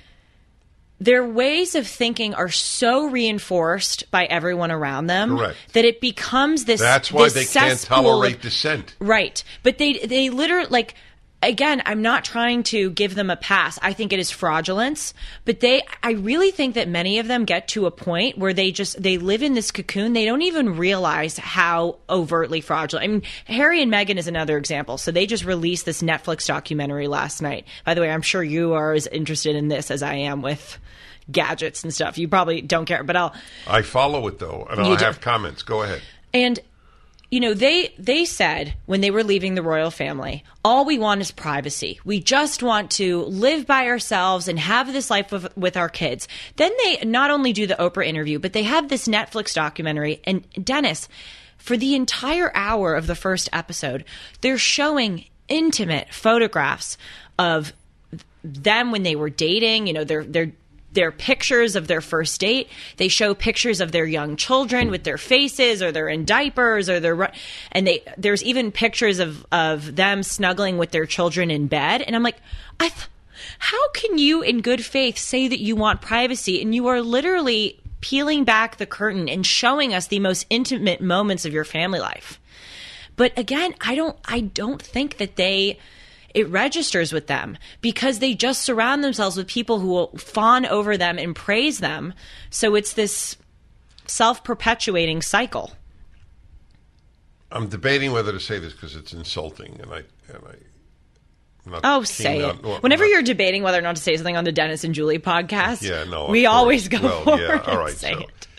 their ways of thinking are so reinforced by everyone around them Correct. that it becomes this. That's why this they can't cesspool of- tolerate dissent. Right. But they they literally like again, I'm not trying to give them a pass. I think it is fraudulence, but they I really think that many of them get to a point where they just they live in this cocoon. They don't even realize how overtly fraudulent. I mean, Harry and Meghan is another example. So they just released this Netflix documentary last night. By the way, I'm sure you are as interested in this as I am with gadgets and stuff. You probably don't care, but I'll I follow it though, and You I do- have comments. Go ahead. and you know, they they said when they were leaving the royal family, all we want is privacy. We just want to live by ourselves and have this life with, with our kids. Then they not only do the Oprah interview, but they have this Netflix documentary. And Dennis, for the entire hour of the first episode, they're showing intimate photographs of them when they were dating. You know, they're they're their pictures of their first date. They show pictures of their young children with their faces, or they're in diapers, or they're ru- and they there's even pictures of of them snuggling with their children in bed. And I'm like, I th- how can you in good faith say that you want privacy and you are literally peeling back the curtain and showing us the most intimate moments of your family life? But again, I don't I don't think that they it registers with them because they just surround themselves with people who will fawn over them and praise them. So it's this self-perpetuating cycle. I'm debating whether to say this because it's insulting, and I and I. Not oh, say it. On, well, Whenever not, you're debating whether or not to say something on the Dennis and Julie podcast, yeah, no, we always go well, forward yeah, all right, and say so it.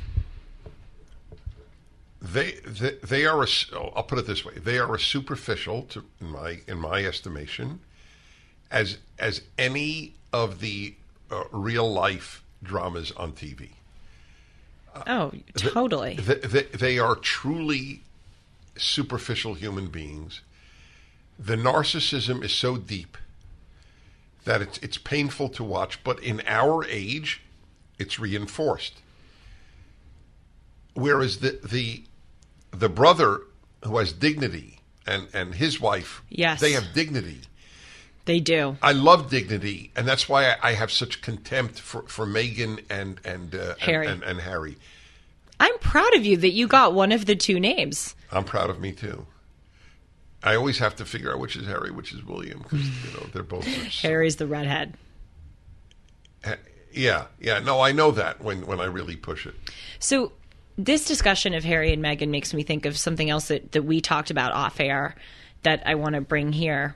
They, they they are a, I'll put it this way: they are as superficial, to in my in my estimation, as as any of the uh, real life dramas on T V. Oh, totally. They, they, they are truly superficial human beings. The narcissism is so deep that it's it's painful to watch, but in our age, it's reinforced. Whereas the the the brother who has dignity and, and his wife, yes, they have dignity. They do. I love dignity, and that's why I, I have such contempt for, for Meghan and and, uh, Harry. and, and and Harry. I'm proud of you that you got one of the two names. I'm proud of me too. I always have to figure out which is Harry, which is William, because you know they're both. Such, Harry's the redhead. Yeah, yeah. No, I know that when when I really push it. So this discussion of Harry and Meghan makes me think of something else that, that we talked about off air that I want to bring here.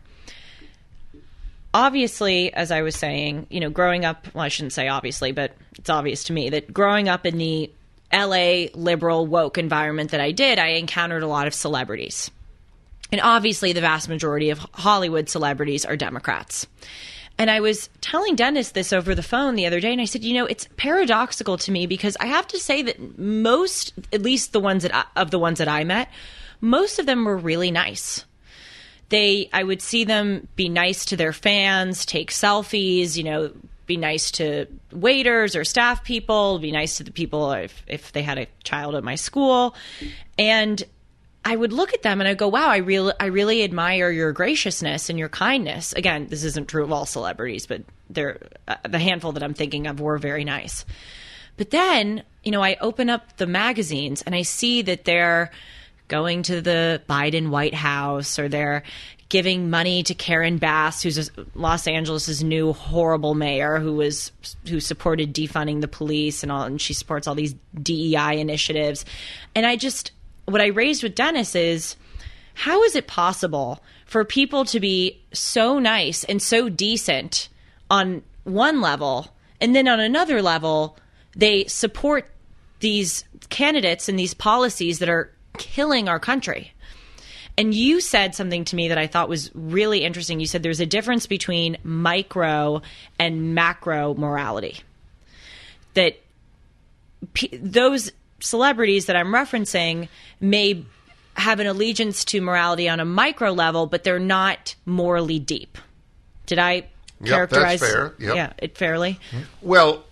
Obviously, as I was saying, you know, growing up, well, I shouldn't say obviously, but it's obvious to me that growing up in the L A liberal woke environment that I did, I encountered a lot of celebrities. And obviously the vast majority of Hollywood celebrities are Democrats. And I was telling Dennis this over the phone the other day, and I said, you know, it's paradoxical to me because I have to say that most, at least the ones that I, of the ones that I met, most of them were really nice. They, I would see them be nice to their fans, take selfies, you know, be nice to waiters or staff people, be nice to the people if, if they had a child at my school. And I would look at them and I go, wow, I really, I really admire your graciousness and your kindness. Again, this isn't true of all celebrities, but they're, uh, the handful that I'm thinking of were very nice. But then, you know, I open up the magazines and I see that they're going to the Biden White House or they're giving money to Karen Bass, who's Los Angeles' new horrible mayor who was who supported defunding the police and all, and she supports all these D E I initiatives. And I just... what I raised with Dennis is, how is it possible for people to be so nice and so decent on one level, and then on another level, they support these candidates and these policies that are killing our country? And you said something to me that I thought was really interesting. You said there's a difference between micro and macro morality. That p- those celebrities that I'm referencing may have an allegiance to morality on a micro level, but they're not morally deep. Did I Yep, characterize that's fair. Yep. yeah, it fairly? Well,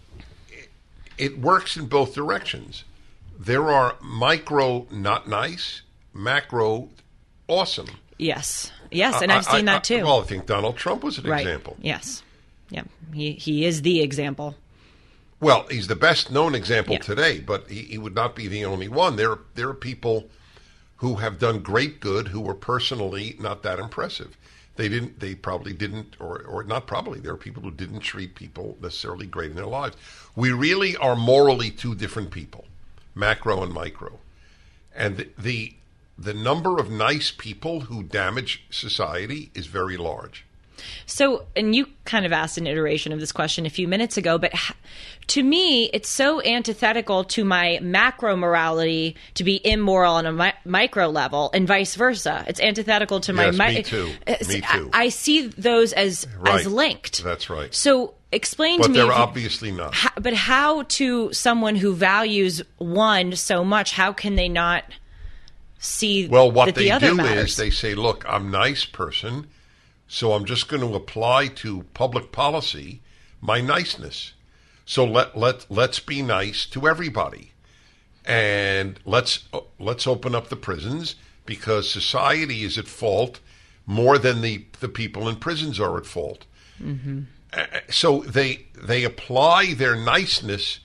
it works in both directions. There are micro not nice, macro awesome. Yes. Yes, and I've I, seen I, that too. I, well, I think Donald Trump was an right. example. Yes. Yeah. He he is the example. Well, he's the best known example yeah. today, but he, he would not be the only one. There, there are people who have done great good who were personally not that impressive. They didn't. They probably didn't, or or not probably. There are people who didn't treat people necessarily great in their lives. We really are morally two different people, macro and micro, and the the, the number of nice people who damage society is very large. So, and you kind of asked an iteration of this question a few minutes ago, but to me, it's so antithetical to my macro morality to be immoral on a mi- micro level, and vice versa. It's antithetical to my... Yes, mi- me too. Me too. I, I see those as Right. as linked. That's right. So, explain But to me... they're if you- obviously not. how, but how to someone who values one so much, how can they not see Well, what that they the other do matters? is they say, look, I'm a nice person, so I'm just going to apply to public policy my niceness. So let let let's be nice to everybody, and let's let's open up the prisons because society is at fault more than the, the people in prisons are at fault. Mm-hmm. Uh, so they they apply their niceness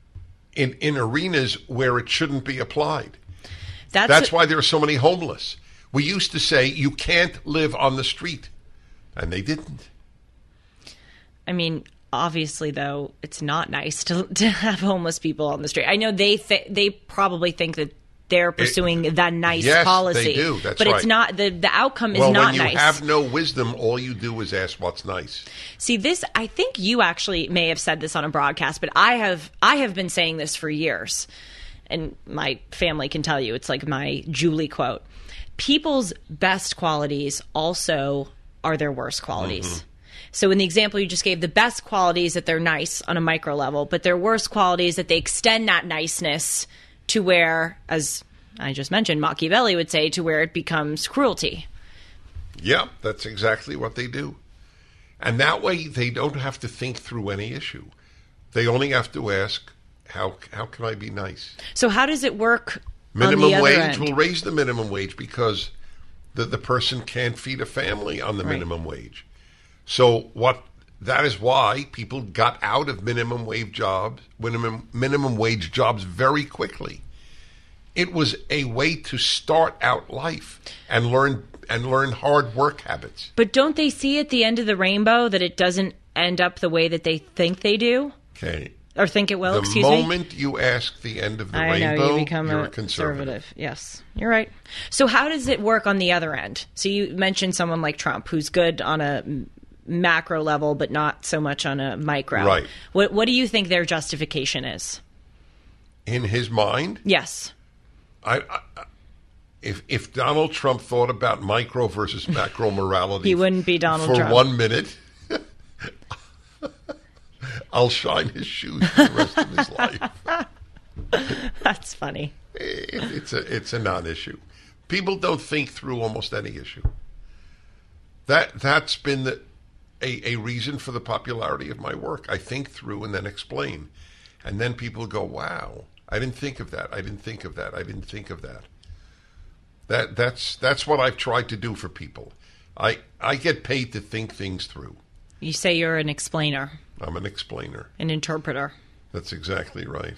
in in arenas where it shouldn't be applied. That's, That's why there are so many homeless. We used to say you can't live on the street, and they didn't. I mean, obviously, though, it's not nice to to have homeless people on the street. I know they th- they probably think that they're pursuing it, the nice yes, policy. They do. That's but right. it's not the the outcome is well, not when you nice. have no wisdom, all you do is ask what's nice. See, this I think you actually may have said this on a broadcast, but I have I have been saying this for years, and my family can tell you it's like my Julie quote. People's best qualities also are their worst qualities. Mm-hmm. So in the example you just gave, the best qualities that they're nice on a micro level, but their worst qualities that they extend that niceness to where, as I just mentioned, Machiavelli would say, to where it becomes cruelty. Yeah, that's exactly what they do. And that way they don't have to think through any issue. They only have to ask, how how can I be nice? So how does it work minimum on the other wage end? will raise the minimum wage because the, the person can't feed a family on the Right. minimum wage. So what that is why people got out of minimum wage jobs, minimum minimum wage jobs very quickly. It was a way to start out life and learn and learn hard work habits. But don't they see at the end of the rainbow that it doesn't end up the way that they think they do? Okay. Or think it will, The excuse me? moment you ask the end of the I rainbow, know, you become you're a a conservative. conservative. Yes, you're right. So how does it work on the other end? So you mentioned someone like Trump who's good on a m- macro level but not so much on a micro. Right. What, what do you think their justification is? In his mind, Yes. I, I if if Donald Trump thought about micro versus macro morality, He wouldn't be Donald for Trump. one minute. I'll shine his shoes for the rest of his life. That's funny. It's a it's a non-issue. People don't think through almost any issue. That that's been the a, a reason for the popularity of my work. I think through and then explain, and then people go, "Wow, I didn't think of that. I didn't think of that. I didn't think of that." That that's that's what I've tried to do for people. I I get paid to think things through. You say you're an explainer, I'm an explainer. an interpreter. That's exactly right.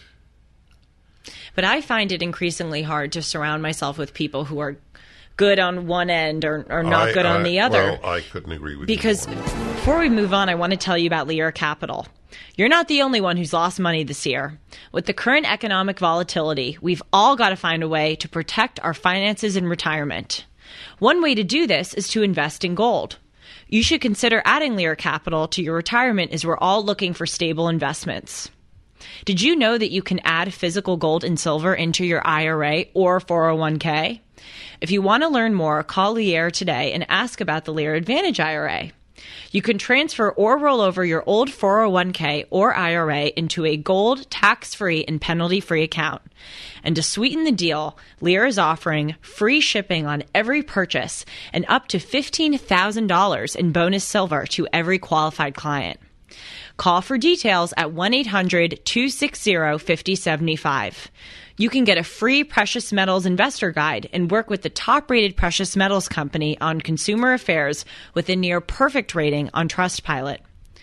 But I find it increasingly hard to surround myself with people who are good on one end or, or not I- good on I- the other. Well, I couldn't agree with Because you more. before we move on, I want to tell you about Lear Capital. You're not the only one who's lost money this year. With the current economic volatility, we've all got to find a way to protect our finances in retirement. One way to do this is to invest in gold. You should consider adding Lear Capital to your retirement as we're all looking for stable investments. Did you know that you can add physical gold and silver into your I R A or four oh one k? If you want to learn more, call Lear today and ask about the Lear Advantage I R A. You can transfer or roll over your old four oh one k or I R A into a gold, tax-free, and penalty-free account. And to sweeten the deal, Lear is offering free shipping on every purchase and up to fifteen thousand dollars in bonus silver to every qualified client. Call for details at one eight hundred two six zero five zero seven five. You can get a free precious metals investor guide and work with the top-rated precious metals company on consumer affairs with a near-perfect rating on Trustpilot.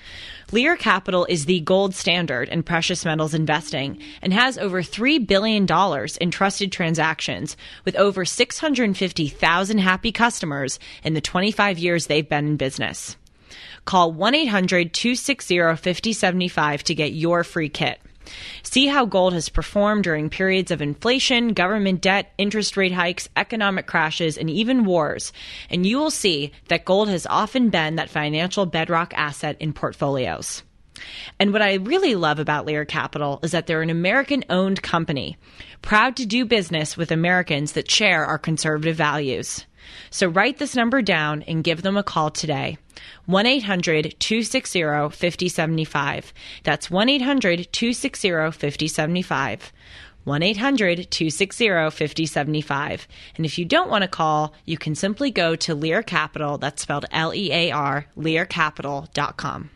Lear Capital is the gold standard in precious metals investing and has over three billion dollars in trusted transactions with over six hundred fifty thousand happy customers in the twenty-five years they've been in business. Call one eight hundred two six zero five zero seven five to get your free kit. See how gold has performed during periods of inflation, government debt, interest rate hikes, economic crashes, and even wars, and you will see that gold has often been that financial bedrock asset in portfolios. And what I really love about Lear Capital is that they're an American-owned company, proud to do business with Americans that share our conservative values. So write this number down and give them a call today. one eight hundred two six zero five zero seven five. That's one eight hundred two six zero five zero seven five. one eight hundred two six zero five zero seven five. And if you don't want to call, you can simply go to Lear Capital, that's spelled L E A R, lear capital dot com.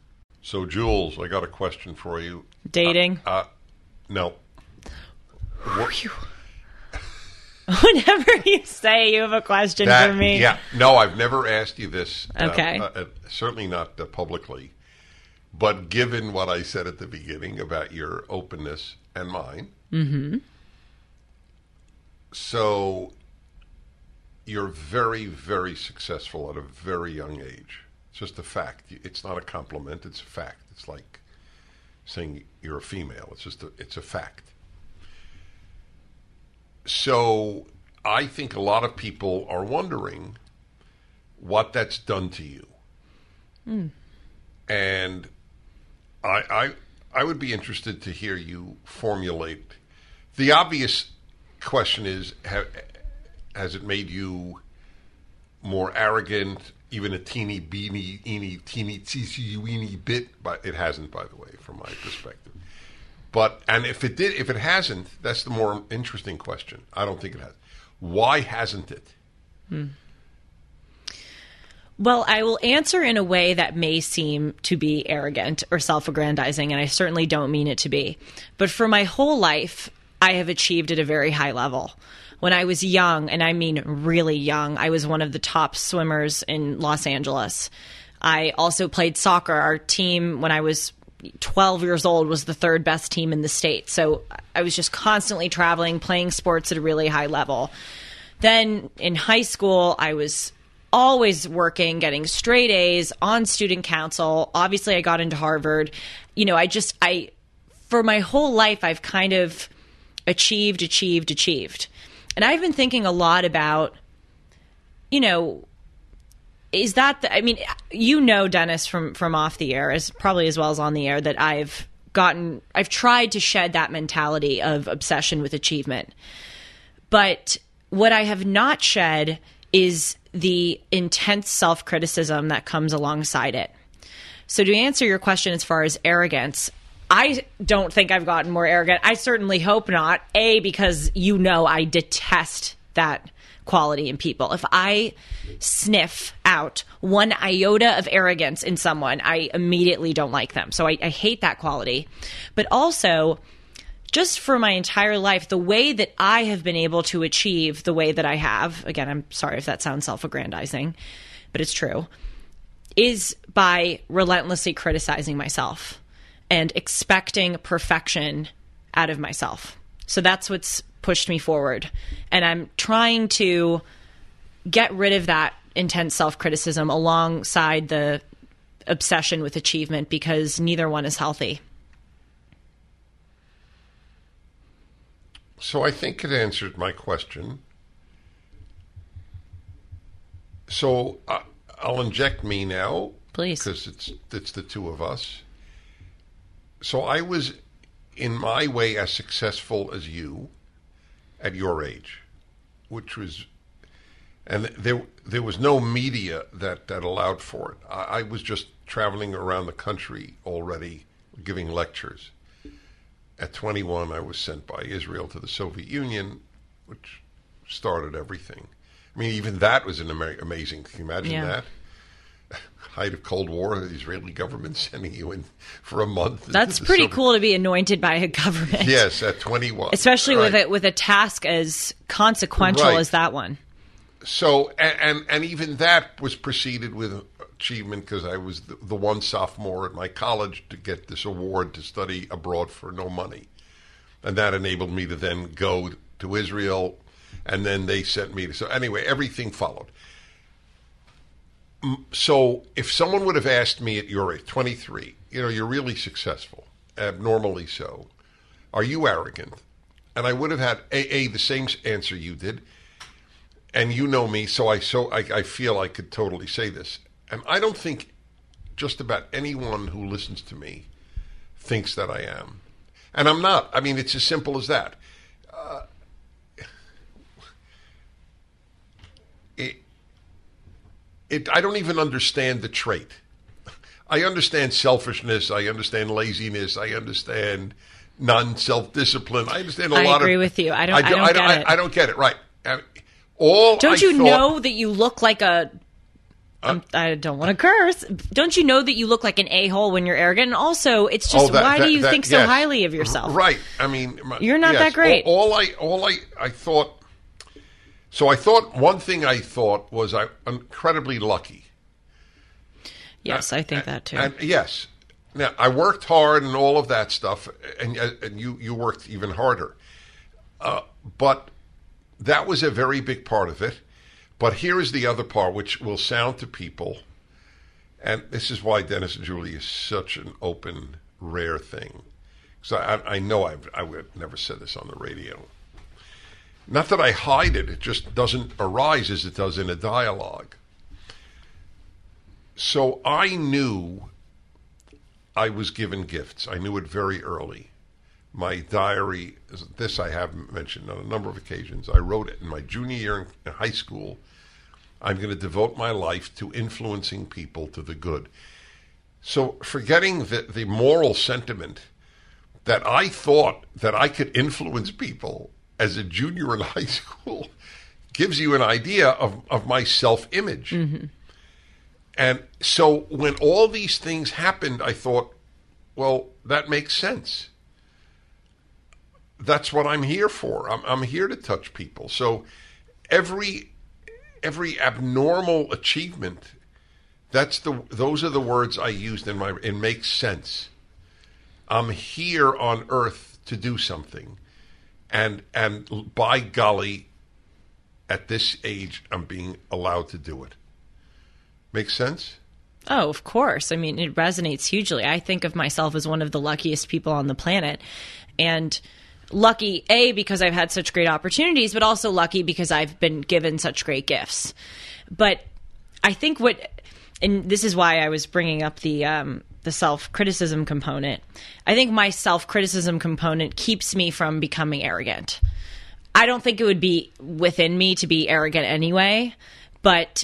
So, Jules, I got a question for you. Dating? Uh, uh, no. What, Whenever you say you have a question that, for me. Yeah. No, I've never asked you this. uh, Okay. Uh, uh, certainly not uh, publicly. But given what I said at the beginning about your openness and mine. Mm-hmm. So, you're very, very successful at a very young age. It's just a fact. It's not a compliment. It's a fact. It's like saying you're a female. It's just a, it's a fact. So I think a lot of people are wondering what that's done to you. Mm. And I, I I would be interested to hear you formulate. The obvious question is, ha, has it made you more arrogant, even a teeny, beeny, eeny, teeny, teeny, weeny bit? But it hasn't, by the way, from my perspective. But, and if it did, if it hasn't, that's the more interesting question. I don't think it has. Why hasn't it? Hmm. Well, I will answer in a way that may seem to be arrogant or self-aggrandizing, and I certainly don't mean it to be. But for my whole life, I have achieved at a very high level. When I was young, and I mean really young, I was one of the top swimmers in Los Angeles. I also played soccer. Our team, when I was twelve years old, was the third best team in the state. So I was just constantly traveling, playing sports at a really high level. Then in high school, I was always working, getting straight A's on student council. Obviously, I got into Harvard. You know, I just, I, for my whole life, I've kind of achieved, achieved, achieved. And I've been thinking a lot about, you know, is that, the, I mean, you know, Dennis, from, from off the air, as probably as well as on the air, that I've gotten, I've tried to shed that mentality of obsession with achievement. But what I have not shed is the intense self-criticism that comes alongside it. So to answer your question as far as arrogance, I don't think I've gotten more arrogant. I certainly hope not. A, because you know I detest that quality in people. If I sniff out one iota of arrogance in someone, I immediately don't like them. So I, I hate that quality. But also, just for my entire life, the way that I have been able to achieve the way that I have, again, I'm sorry if that sounds self-aggrandizing, but it's true, is by relentlessly criticizing myself and expecting perfection out of myself. So that's what's pushed me forward. And I'm trying to get rid of that intense self-criticism alongside the obsession with achievement, because neither one is healthy. So I think it answered my question. So uh, I'll inject me now. Please. Because it's, it's the two of us. So I was, in my way, as successful as you at your age, which was, and there there was no media that, that allowed for it. I, I was just traveling around the country already, giving lectures. At twenty-one, I was sent by Israel to the Soviet Union, which started everything. I mean, even that was an ama- amazing. Can you imagine yeah. that? Height of Cold War, the Israeli government sending you in for a month. That's pretty Soviet- cool to be anointed by a government. Yes, at twenty-one. Especially right. with, a, with a task as consequential right. as that one. So, and, and, and even that was preceded with achievement, because I was the, the one sophomore at my college to get this award to study abroad for no money. And that enabled me to then go to Israel, and then they sent me to... So anyway, everything followed. So if someone would have asked me at your age, twenty-three, you know, you're really successful, abnormally so, are you arrogant? And I would have had, A, A the same answer you did, and you know me, so I so I, I feel I could totally say this. And I don't think just about anyone who listens to me thinks that I am. And I'm not. I mean, it's as simple as that. Uh, it, it, I don't even understand the trait. I understand selfishness. I understand laziness. I understand non-self-discipline. I understand a I lot of... I agree with you. I don't, I don't, I, get I, it. I don't get it, right. All don't I you thought, know that you look like a... Uh, I don't want to curse. Don't you know that you look like an a-hole when you're arrogant? And also, it's just, oh, that, why that, do you that, think so yes. highly of yourself? Right. I mean... My, you're not yes. that great. All, all I all I, I thought... So I thought, one thing I thought was I'm incredibly lucky. Yes, uh, I think that too. And, yes. Now, I worked hard and all of that stuff, and, and you, you worked even harder. Uh, but that was a very big part of it. But here is the other part, which will sound to people, and this is why Dennis and Julie is such an open, rare thing. Because I, I know I've, I would have never said this on the radio. Not that I hide it, it just doesn't arise as it does in a dialogue. So I knew I was given gifts. I knew it very early. My diary, this I have mentioned on a number of occasions. I wrote it in my junior year in high school. I'm going to devote my life to influencing people to the good. So forgetting the, the moral sentiment that I thought that I could influence people as a junior in high school gives you an idea of, of my self-image. Mm-hmm. And so when all these things happened, I thought, well, that makes sense. That's what I'm here for. I'm, I'm here to touch people. So every every abnormal achievement, that's the those are the words I used in my. It makes sense. I'm here on earth to do something, and and by golly, at this age, I'm being allowed to do it. Make sense? Oh, of course. I mean, it resonates hugely. I think of myself as one of the luckiest people on the planet, and lucky, A, because I've had such great opportunities, but also lucky because I've been given such great gifts. But I think what, and this is why I was bringing up the um, the self-criticism component. I think my self-criticism component keeps me from becoming arrogant. I don't think it would be within me to be arrogant anyway, but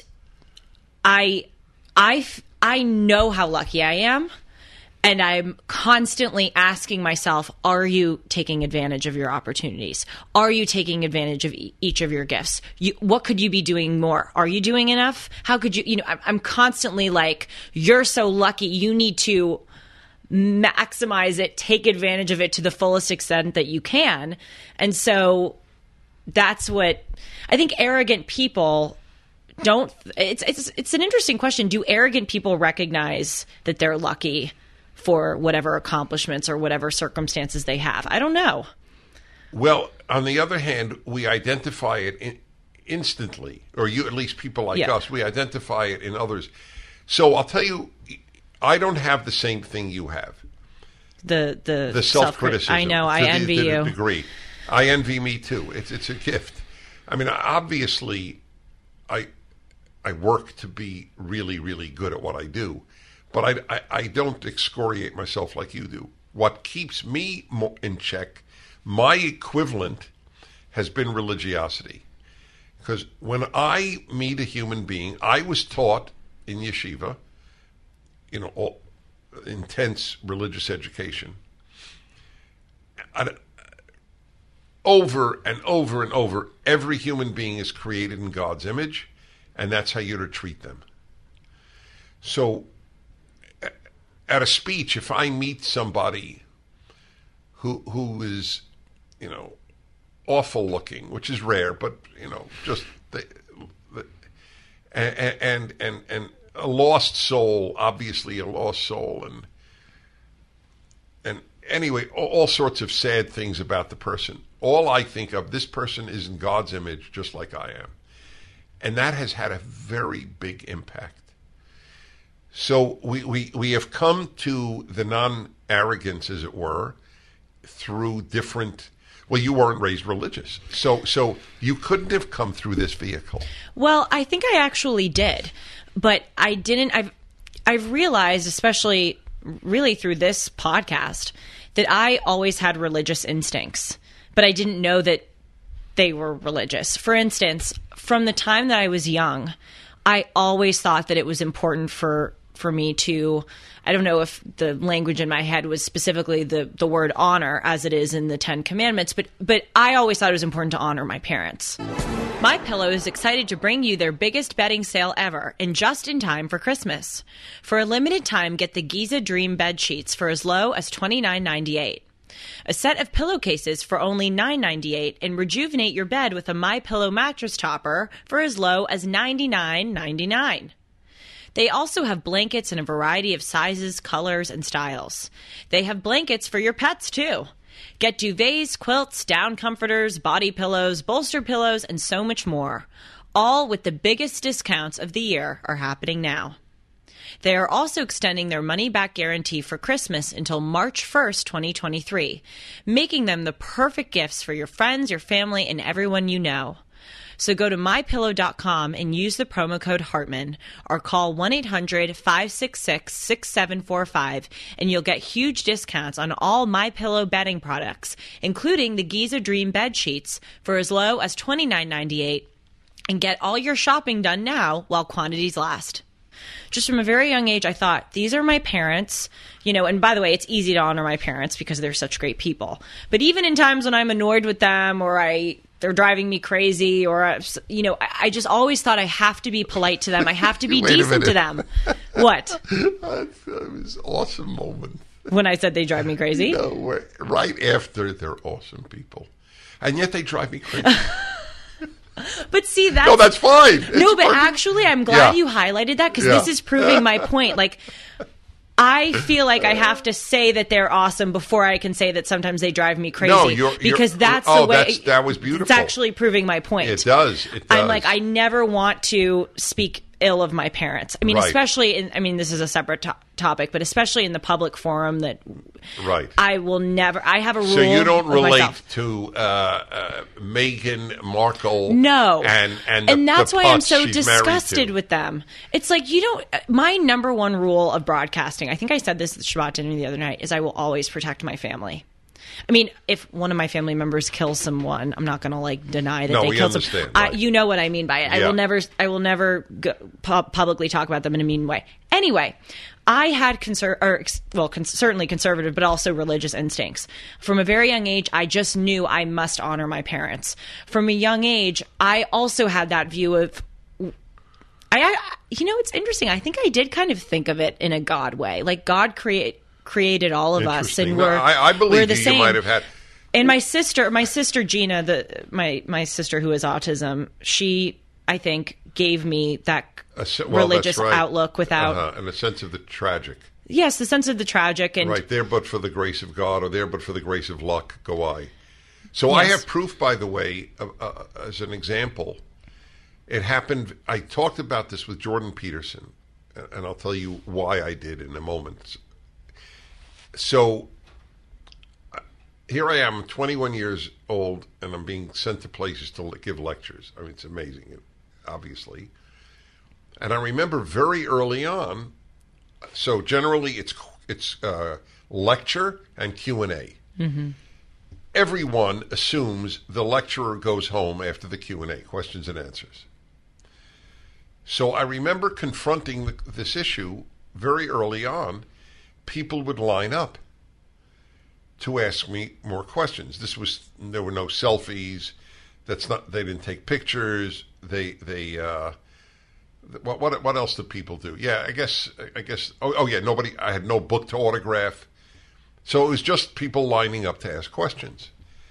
I, I, I know how lucky I am. And I'm constantly asking myself, are you taking advantage of your opportunities? Are you taking advantage of e- each of your gifts? You, what could you be doing more? Are you doing enough? How could you, you know, I'm, I'm constantly like, you're so lucky. You need to maximize it, take advantage of it to the fullest extent that you can. And so that's what I think arrogant people don't, it's, it's, it's an interesting question. Do arrogant people recognize that they're lucky for whatever accomplishments or whatever circumstances they have? I don't know. Well, on the other hand, we identify it in, instantly, or you, at least people like yeah. us, we identify it in others. So I'll tell you, I don't have the same thing you have. The the, the self-criticism. I know. I to envy the, to you. The degree. I envy me too. It's it's a gift. I mean, obviously, I I work to be really, really good at what I do. But I, I, I don't excoriate myself like you do. What keeps me in check, my equivalent, has been religiosity. Because when I meet a human being, I was taught in yeshiva, you know, all, intense religious education, and over and over and over, every human being is created in God's image, and that's how you're to treat them. So at a speech, if I meet somebody who who is, you know, awful looking, which is rare, but you know, just the, the and, and and and a lost soul, obviously a lost soul, and and anyway, all, all sorts of sad things about the person. All I think of, this person is in God's image, just like I am, and that has had a very big impact. So we, we, we have come to the non-arrogance, as it were, through different... Well, you weren't raised religious, so so you couldn't have come through this vehicle. Well, I think I actually did, but I didn't... I've, I've realized, especially really through this podcast, that I always had religious instincts, but I didn't know that they were religious. For instance, from the time that I was young, I always thought that it was important for... for me to, I don't know if the language in my head was specifically the, the word honor as it is in the Ten Commandments, but, but I always thought it was important to honor my parents. MyPillow is excited to bring you their biggest bedding sale ever, and just in time for Christmas. For a limited time, get the Giza Dream bed sheets for as low as twenty-nine ninety-eight. A set of pillowcases for only nine ninety-eight, and rejuvenate your bed with a MyPillow mattress topper for as low as ninety-nine ninety-nine. They also have blankets in a variety of sizes, colors, and styles. They have blankets for your pets, too. Get duvets, quilts, down comforters, body pillows, bolster pillows, and so much more. all with the biggest discounts of the year are happening now. They are also extending their money-back guarantee for Christmas until March first, twenty twenty-three, making them the perfect gifts for your friends, your family, and everyone you know. So go to my pillow dot com and use the promo code Hartman or call one eight hundred five six six six seven four five and you'll get huge discounts on all MyPillow bedding products, including the Giza Dream bed sheets for as low as twenty-nine ninety-eight, and get all your shopping done now while quantities last. Just from a very young age, I thought, these are my parents, you know, and by the way, it's easy to honor my parents because they're such great people. But even in times when I'm annoyed with them or I they're driving me crazy or, I, you know, I, I just always thought I have to be polite to them. I have to be decent to them. What? That was an awesome moment. When I said they drive me crazy? No, right after they're awesome people. And yet they drive me crazy. But see, that's... No, that's fine. It's no, but perfect. Actually, I'm glad Yeah. you highlighted that because Yeah. this is proving my point. Like, I feel like I have to say that they're awesome before I can say that sometimes they drive me crazy. No, you're- because you're- that's oh, the way... that's- that was beautiful. It's actually proving my point. It does. It does. I'm like, I never want to speak ill of my parents. I mean, Right. especially in... I mean, this is a separate to- topic, but especially in the public forum that... Right. I will never... I have a rule So you don't of relate myself. to uh, uh, Meghan Markle, No, and and, the, that's the why I'm putz so she's married disgusted to. with them. It's like you don't. My number one rule of broadcasting, I think I said this at Shabbat dinner the other night, is I will always protect my family. I mean, if one of my family members kills someone, I'm not going to like deny that No, they we killed understand, someone. right. You know what I mean by it. I Yeah. will never. I will never go, pu- publicly talk about them in a mean way. Anyway. I had conser- or ex- well, con- certainly conservative, but also religious instincts. From a very young age, I just knew I must honor my parents. From a young age, I also had that view of, I, I you know, it's interesting. I think I did kind of think of it in a God way, like God create created all of us, and Interesting. we're I, I believe we're the you, same. you might have had. And my sister, my sister Gina, the my my sister who has autism, she I think gave me that A se- well, religious that's right. outlook without uh-huh. and a sense of the tragic. yes, the sense of the tragic and Right there, but for the grace of God, or there, but for the grace of luck, go I. So I Yes. have proof, by the way, of, uh, as an example. It happened. I talked about this with Jordan Peterson, and I'll tell you why I did in a moment. So here I am, twenty-one years old, and I'm being sent to places to give lectures. I mean, it's amazing, obviously. And I remember very early on. So generally, it's it's uh, lecture and Q and A. mm-hmm. Everyone assumes the lecturer goes home after the Q and A, questions and answers. So I remember confronting the, this issue very early on. People would line up to ask me more questions. This was there were no selfies. That's not. They didn't take pictures. They they. Uh, what what what else do people do? Yeah, I guess I guess. Oh, oh yeah, nobody. I had no book to autograph. So it was just people lining up to ask questions.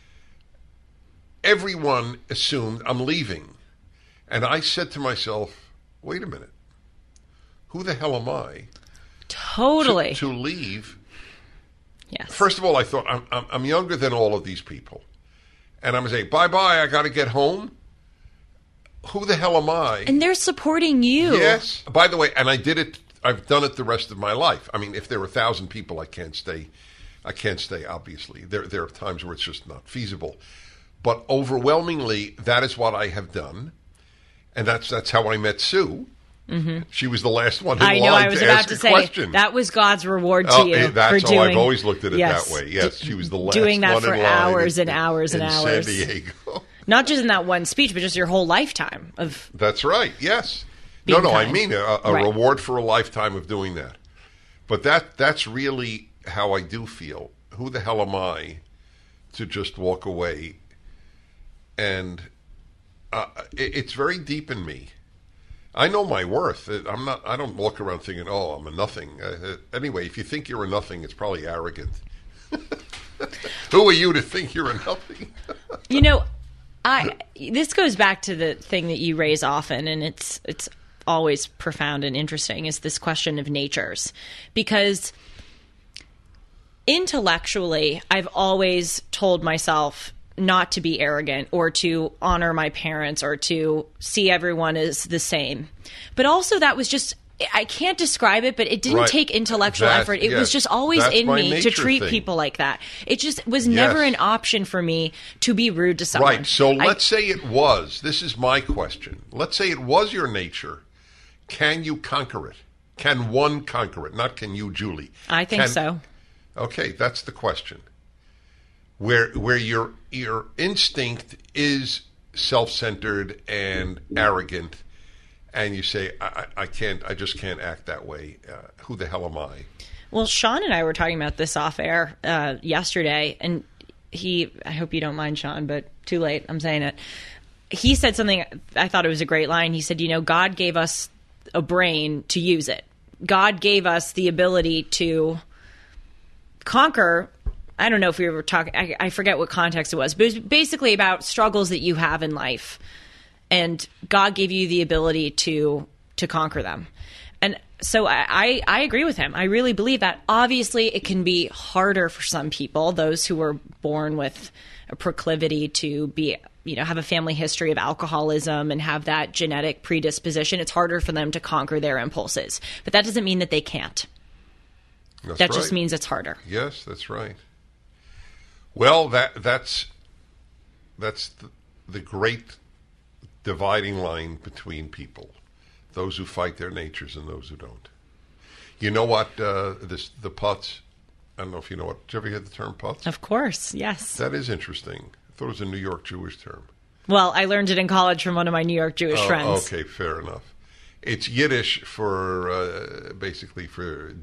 Everyone assumed I'm leaving. And I said to myself, wait a minute. Who the hell am I totally to, to leave? yes. First of all, I thought, I'm, I'm, I'm younger than all of these people. And I'm going to say, bye-bye, I got to get home. Who the hell am I? And they're supporting you. Yes. By the way, and I did it, I've done it the rest of my life. I mean, if there were a thousand people, I can't stay. I can't stay, obviously. There, there are times where it's just not feasible. But overwhelmingly, that is what I have done. And that's that's how I met Sue. Mm-hmm. She was the last one in I know. line I was to about ask to a say question. that was God's reward to Oh, you eh, that's for how doing. I've always looked at it yes, that way. Yes, she was the last doing that one for in line hours in, and hours and in hours. San Diego. Not just in that one speech, but just your whole lifetime of. That's right. Yes. Being no, no. kind. I mean a, a Right. reward for a lifetime of doing that. But that that's really how I do feel. Who the hell am I to just walk away? And uh, it, it's very deep in me. I know my worth. I'm not. I don't walk around thinking, "Oh, I'm a nothing." Uh, anyway, if you think you're a nothing, it's probably arrogant. Who are you to think you're a nothing? You know, I this goes back to the thing that you raise often, and it's it's always profound and interesting. Is this question of natures, because intellectually, I've always told myself not to be arrogant or to honor my parents or to see everyone as the same. But also that was just, I can't describe it, but it didn't Right. take intellectual That- effort. It yes. was just always That's in my me to nature treat thing. people like that. It just was never Yes. an option for me to be rude to someone. Right. So I- let's say it was. This is my question. Let's say it was your nature. Can you conquer it? Can one conquer it? Not can you, Julie. I think Can- so. Okay, that's the question. Where where your your instinct is self-centered and arrogant, and you say, I, I I can't, I just can't act that way. Uh, who the hell am I? Well, Sean and I were talking about this off air uh, yesterday, and he, I hope you don't mind, Sean, but too late, I'm saying it. He said something, I thought it was a great line. He said, you know, God gave us a brain to use it. God gave us the ability to conquer. I don't know if we were talking, I, I forget what context it was, but it was basically about struggles that you have in life. And God gave you the ability to to conquer them. And so I, I, I agree with him. I really believe that. Obviously, it can be harder for some people, those who were born with a proclivity to be, you know, have a family history of alcoholism and have that genetic predisposition. It's harder for them to conquer their impulses. But that doesn't mean that they can't. That's That right. just means it's harder. Yes, that's right. Well, that that's that's the, the great dividing line between people: those who fight their natures and those who don't. You know what? Uh, this the putz. I don't know if you know what. Did you ever hear the term putz? Of course, yes. That is interesting. I thought it was a New York Jewish term. Well, I learned it in college from one of my New York Jewish Oh, friends. okay, fair enough. It's Yiddish for uh, basically for.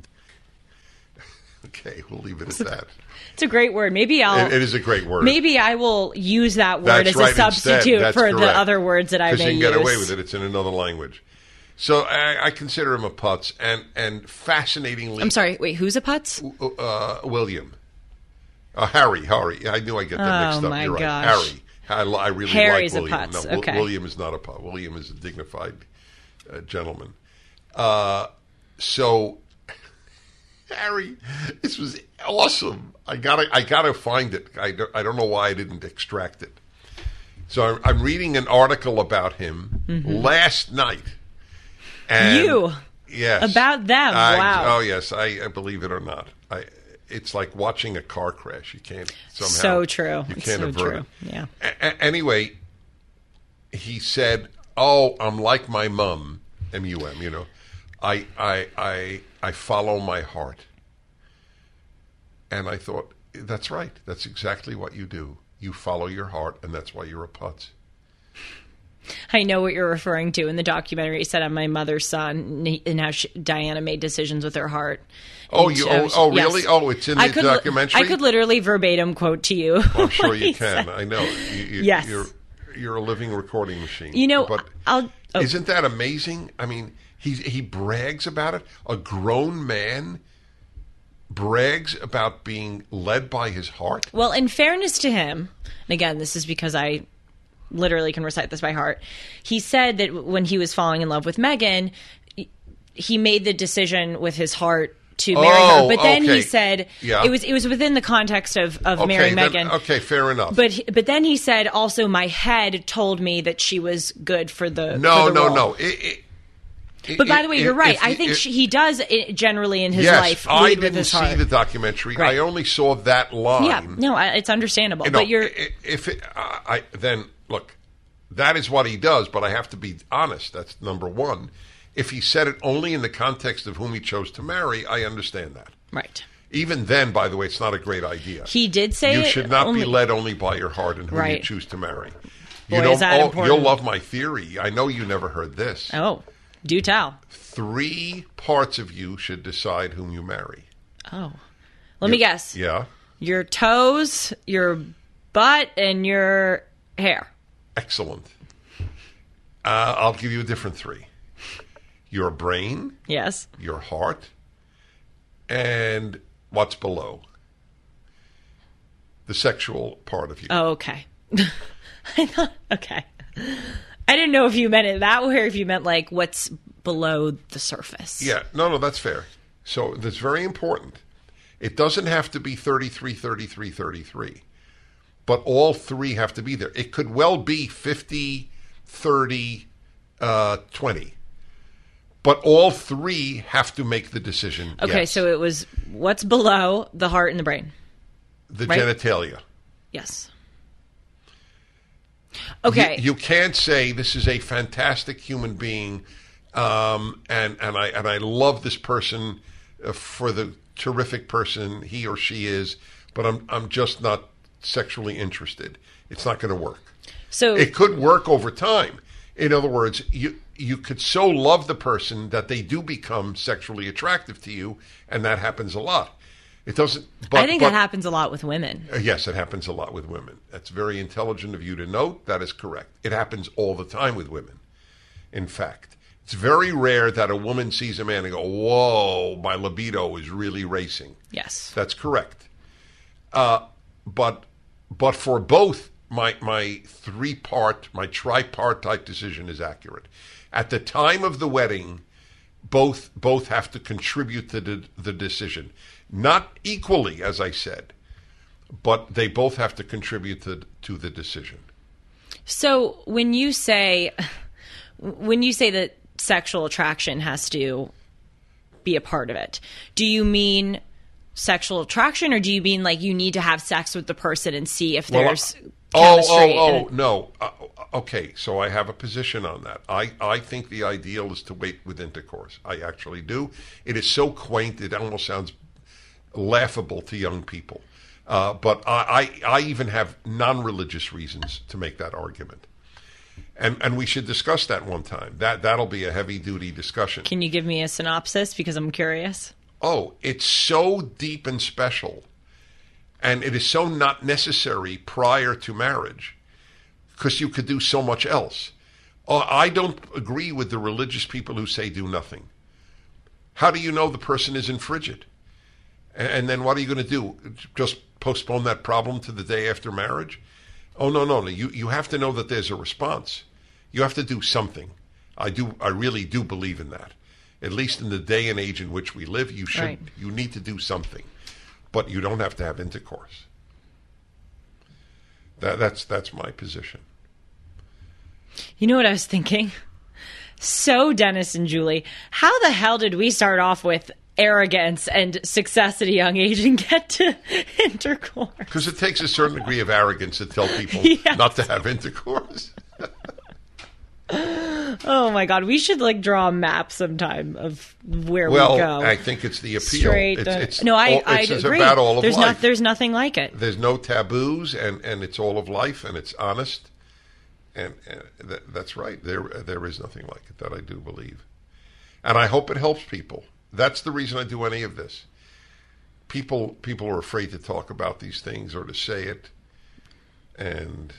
Okay, we'll leave it at that. It's a great word. Maybe I'll. It, it is a great word. Maybe I will use that word That's as right, a substitute instead. That's for the correct. other words that I Because may you can get use. away with it. It's in another language. So I, I consider him a putz, and and fascinatingly, I'm sorry. Wait, who's a putz? uh, William, uh, Harry, Harry. I knew I get that Oh, mixed up. my You're right, gosh. Harry. I, li- I really Harry's a like William. putz. No, Wil- Okay. William is not a putz. William is a dignified uh, gentleman. Uh, so Harry, this was awesome. I gotta, I gotta find it. I don't, I don't know why I didn't extract it. So I'm, I'm reading an article about him last night. And You. Yes. About them. I- Wow. Oh, yes. I, I believe it or not. I. It's like watching a car crash. You can't somehow. So true. You It's can't so avert true. it. Yeah. A- a- anyway, he said, "Oh, I'm like my mum, M U M. You know, I, I, I, I follow my heart." And I thought, that's right. That's exactly what you do. You follow your heart, and that's why you're a putz. I know what you're referring to in the documentary. You said I'm my mother's son, and he- and how she, Diana made decisions with her heart. Oh, And you? I Oh, was- oh yes. really? Oh, it's in I the could li- documentary. I could literally verbatim quote to you. I'm sure what you he can. said. I know. You, you, Yes. You're you're a living recording machine. You know, but I'll. Oh, isn't that amazing? I mean, he he brags about it. A grown man brags about being led by his heart. well, in fairness to him, and again, this is because I literally can recite this by heart. He said that when he was falling in love with Megan, he made the decision with his heart to marry Oh, her. But then okay. he said Yeah. it was it was within the context of, of Okay, marrying then- Megan. okay, fair enough. But he- but then he said also my head told me that she was good for the no, for the no, role. no. It, it, But by the way, it- you're right. if- I think if- she, he does it generally in his yes, life I lead with didn't his see heart. the documentary. Right. I only saw that line. Yeah, no, I- it's understandable. You know, but you're i- if it, I, I then look, that is what he does. But I have to be honest. That's number one. If he said it only in the context of whom he chose to marry, I understand that. right. Even then, by the way, it's not a great idea. He did say you it should not only- be led only by your heart and who you Right. choose to marry. Boy, you know, is that oh, important. you'll love my theory. I know you never heard this. Oh, do tell. Three parts of you should decide whom you marry. Oh, let me guess. Yeah, Your toes, your butt, and your hair. excellent. Uh, I'll give you a different three. Your brain, Yes. your heart, and what's below. The sexual part of you. Oh, okay. I thought okay. I didn't know if you meant it that way or if you meant like what's below the surface. Yeah, no, no, that's fair. So that's very important. It doesn't have to be thirty-three, thirty-three, thirty-three. but all three have to be there. It could well be fifty, thirty, uh, twenty. But all three have to make the decision. Okay, yes. so it was what's below the heart and the brain. The right? genitalia. Yes. Okay. You, you can't say this is a fantastic human being, um, and and I and I love this person uh, for the terrific person he or she is, but I'm I'm just not sexually interested. It's not going to work. So it could work over time. In other words, you you could so love the person that they do become sexually attractive to you, and that happens a lot. It doesn't. But, I think but, that happens a lot with women. Uh, yes, it happens a lot with women. That's very intelligent of you to note. That is correct. It happens all the time with women. In fact, it's very rare that a woman sees a man and go, "Whoa, my libido is really racing." Yes, that's correct. Uh, but but for both, my my three part, my tripartite decision is accurate. At the time of the wedding, both both have to contribute to the, the decision. Not equally, as I said, but they both have to contribute to, to the decision. So when you say when you say that sexual attraction has to be a part of it, do you mean sexual attraction, or do you mean like you need to have sex with the person and see if there's well, chemistry? Oh, oh, and- oh, no. Uh, okay, so I have a position on that. I, I think the ideal is to wait with intercourse. I actually do. It is so quaint, it almost sounds laughable to young people. Uh, but I, I, I even have non-religious reasons to make that argument. And and we should discuss that one time. That, that'll be a heavy-duty discussion. Can you give me a synopsis, because I'm curious? Oh, it's so deep and special. And it is so not necessary prior to marriage, because you could do so much else. Uh, I don't agree with the religious people who say do nothing. How do you know the person isn't frigid? And then what are you going to do? Just postpone that problem to the day after marriage? Oh, no, no, no. You, you have to know that there's a response. You have to do something. I do. I really do believe in that. At least in the day and age in which we live, you should. Right. You need to do something. But you don't have to have intercourse. That, that's that's my position. You know what I was thinking? So, Dennis and Julie, how the hell did we start off with arrogance and success at a young age and get to intercourse? Because it takes a certain degree of arrogance to tell people Yes. not to have intercourse. Oh my God, we should like draw a map sometime of where Well, we go. I think it's the appeal. Straight. It's, uh, it's no, I, all, I it's agree. about all of there's life. not. There's nothing like it. There's no taboos, and, and it's all of life, and it's honest, and, and that, that's right. There there is nothing like it. That I do believe, and I hope it helps people. That's the reason I do any of this. People people are afraid to talk about these things or to say it, and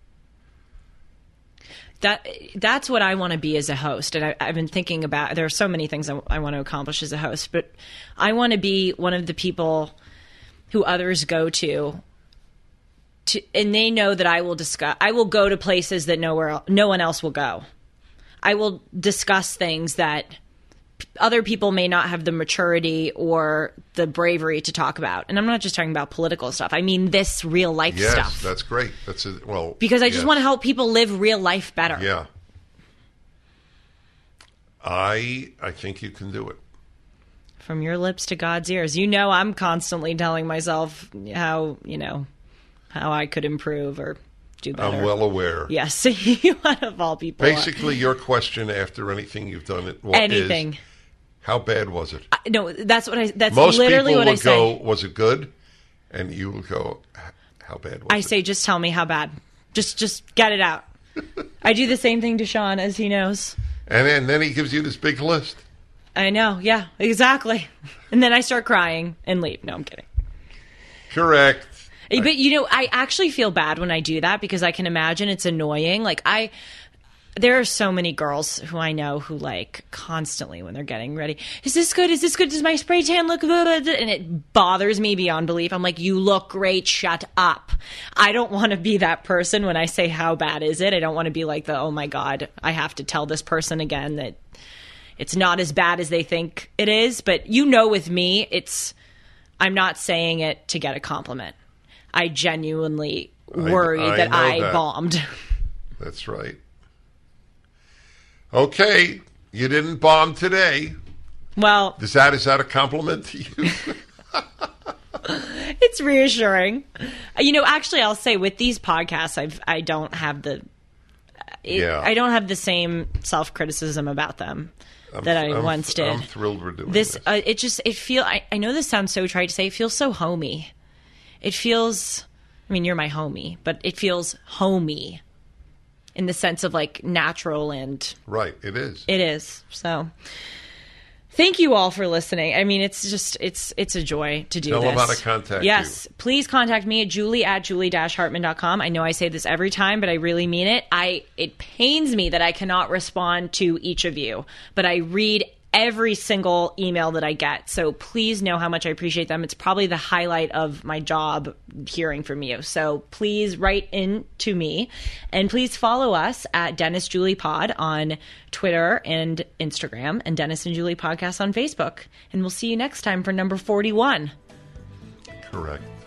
That that's what I want to be as a host, and I, I've been thinking about. There are so many things I, I want to accomplish as a host, but I want to be one of the people who others go to, to, and they know that I will discuss. I will go to places that nowhere el- no one else will go. I will discuss things that other people may not have the maturity or the bravery to talk about. And I'm not just talking about political stuff. I mean this real life yes, stuff. that's great. That's a, well Because I just yes. want to help people live real life better. Yeah, I I think you can do it. From your lips to God's ears. You know, I'm constantly telling myself how, you know, how I could improve or do better. I'm well aware. Yes, you out of all people. Basically, your question after anything you've done it well, Anything. is, how bad was it? I, no, that's what I. That's Most literally people what would I say. go, was it good? And you will go, how bad was I it? say, just tell me how bad. Just, just get it out. I do the same thing to Sean, as he knows. And then, then he gives you this big list. I know. Yeah, exactly. And then I start crying and leave. No, I'm kidding. Correct. But, you know, I actually feel bad when I do that because I can imagine it's annoying. Like, I, there are so many girls who I know who, like, constantly when they're getting ready, is this good? Is this good? Does my spray tan look good? And it bothers me beyond belief. I'm like, you look great. Shut up. I don't want to be that person when I say, how bad is it? I don't want to be like the, oh my God, I have to tell this person again that it's not as bad as they think it is. But, you know, with me, it's, I'm not saying it to get a compliment. I genuinely worried I, I that I that. bombed. That's right. Okay, you didn't bomb today. Well, Is that is that a compliment to you? it's reassuring. You know, actually, I'll say with these podcasts, I've I don't have the it, Yeah. I don't have the same self criticism about them I'm, that I I'm, once did. I'm thrilled we're doing this. this. Uh, it just it feel. I, I know this sounds so trite to say. It feels so homey. It feels. I mean, you're my homie, but it feels homey in the sense of like natural and Right, it is. it is. So thank you all for listening. I mean, it's just, it's it's a joy to do Tell this. them how to contact yes, you. Please contact me at julie at julie dash hartman dot com. I know I say this every time, but I really mean it. I It pains me that I cannot respond to each of you, but I read every single email that I get. So please know how much I appreciate them. It's probably the highlight of my job hearing from you. So please write in to me, and please follow us at Dennis Julie Pod on Twitter and Instagram, and Dennis and Julie Podcast on Facebook. And we'll see you next time for number forty-one. Correct.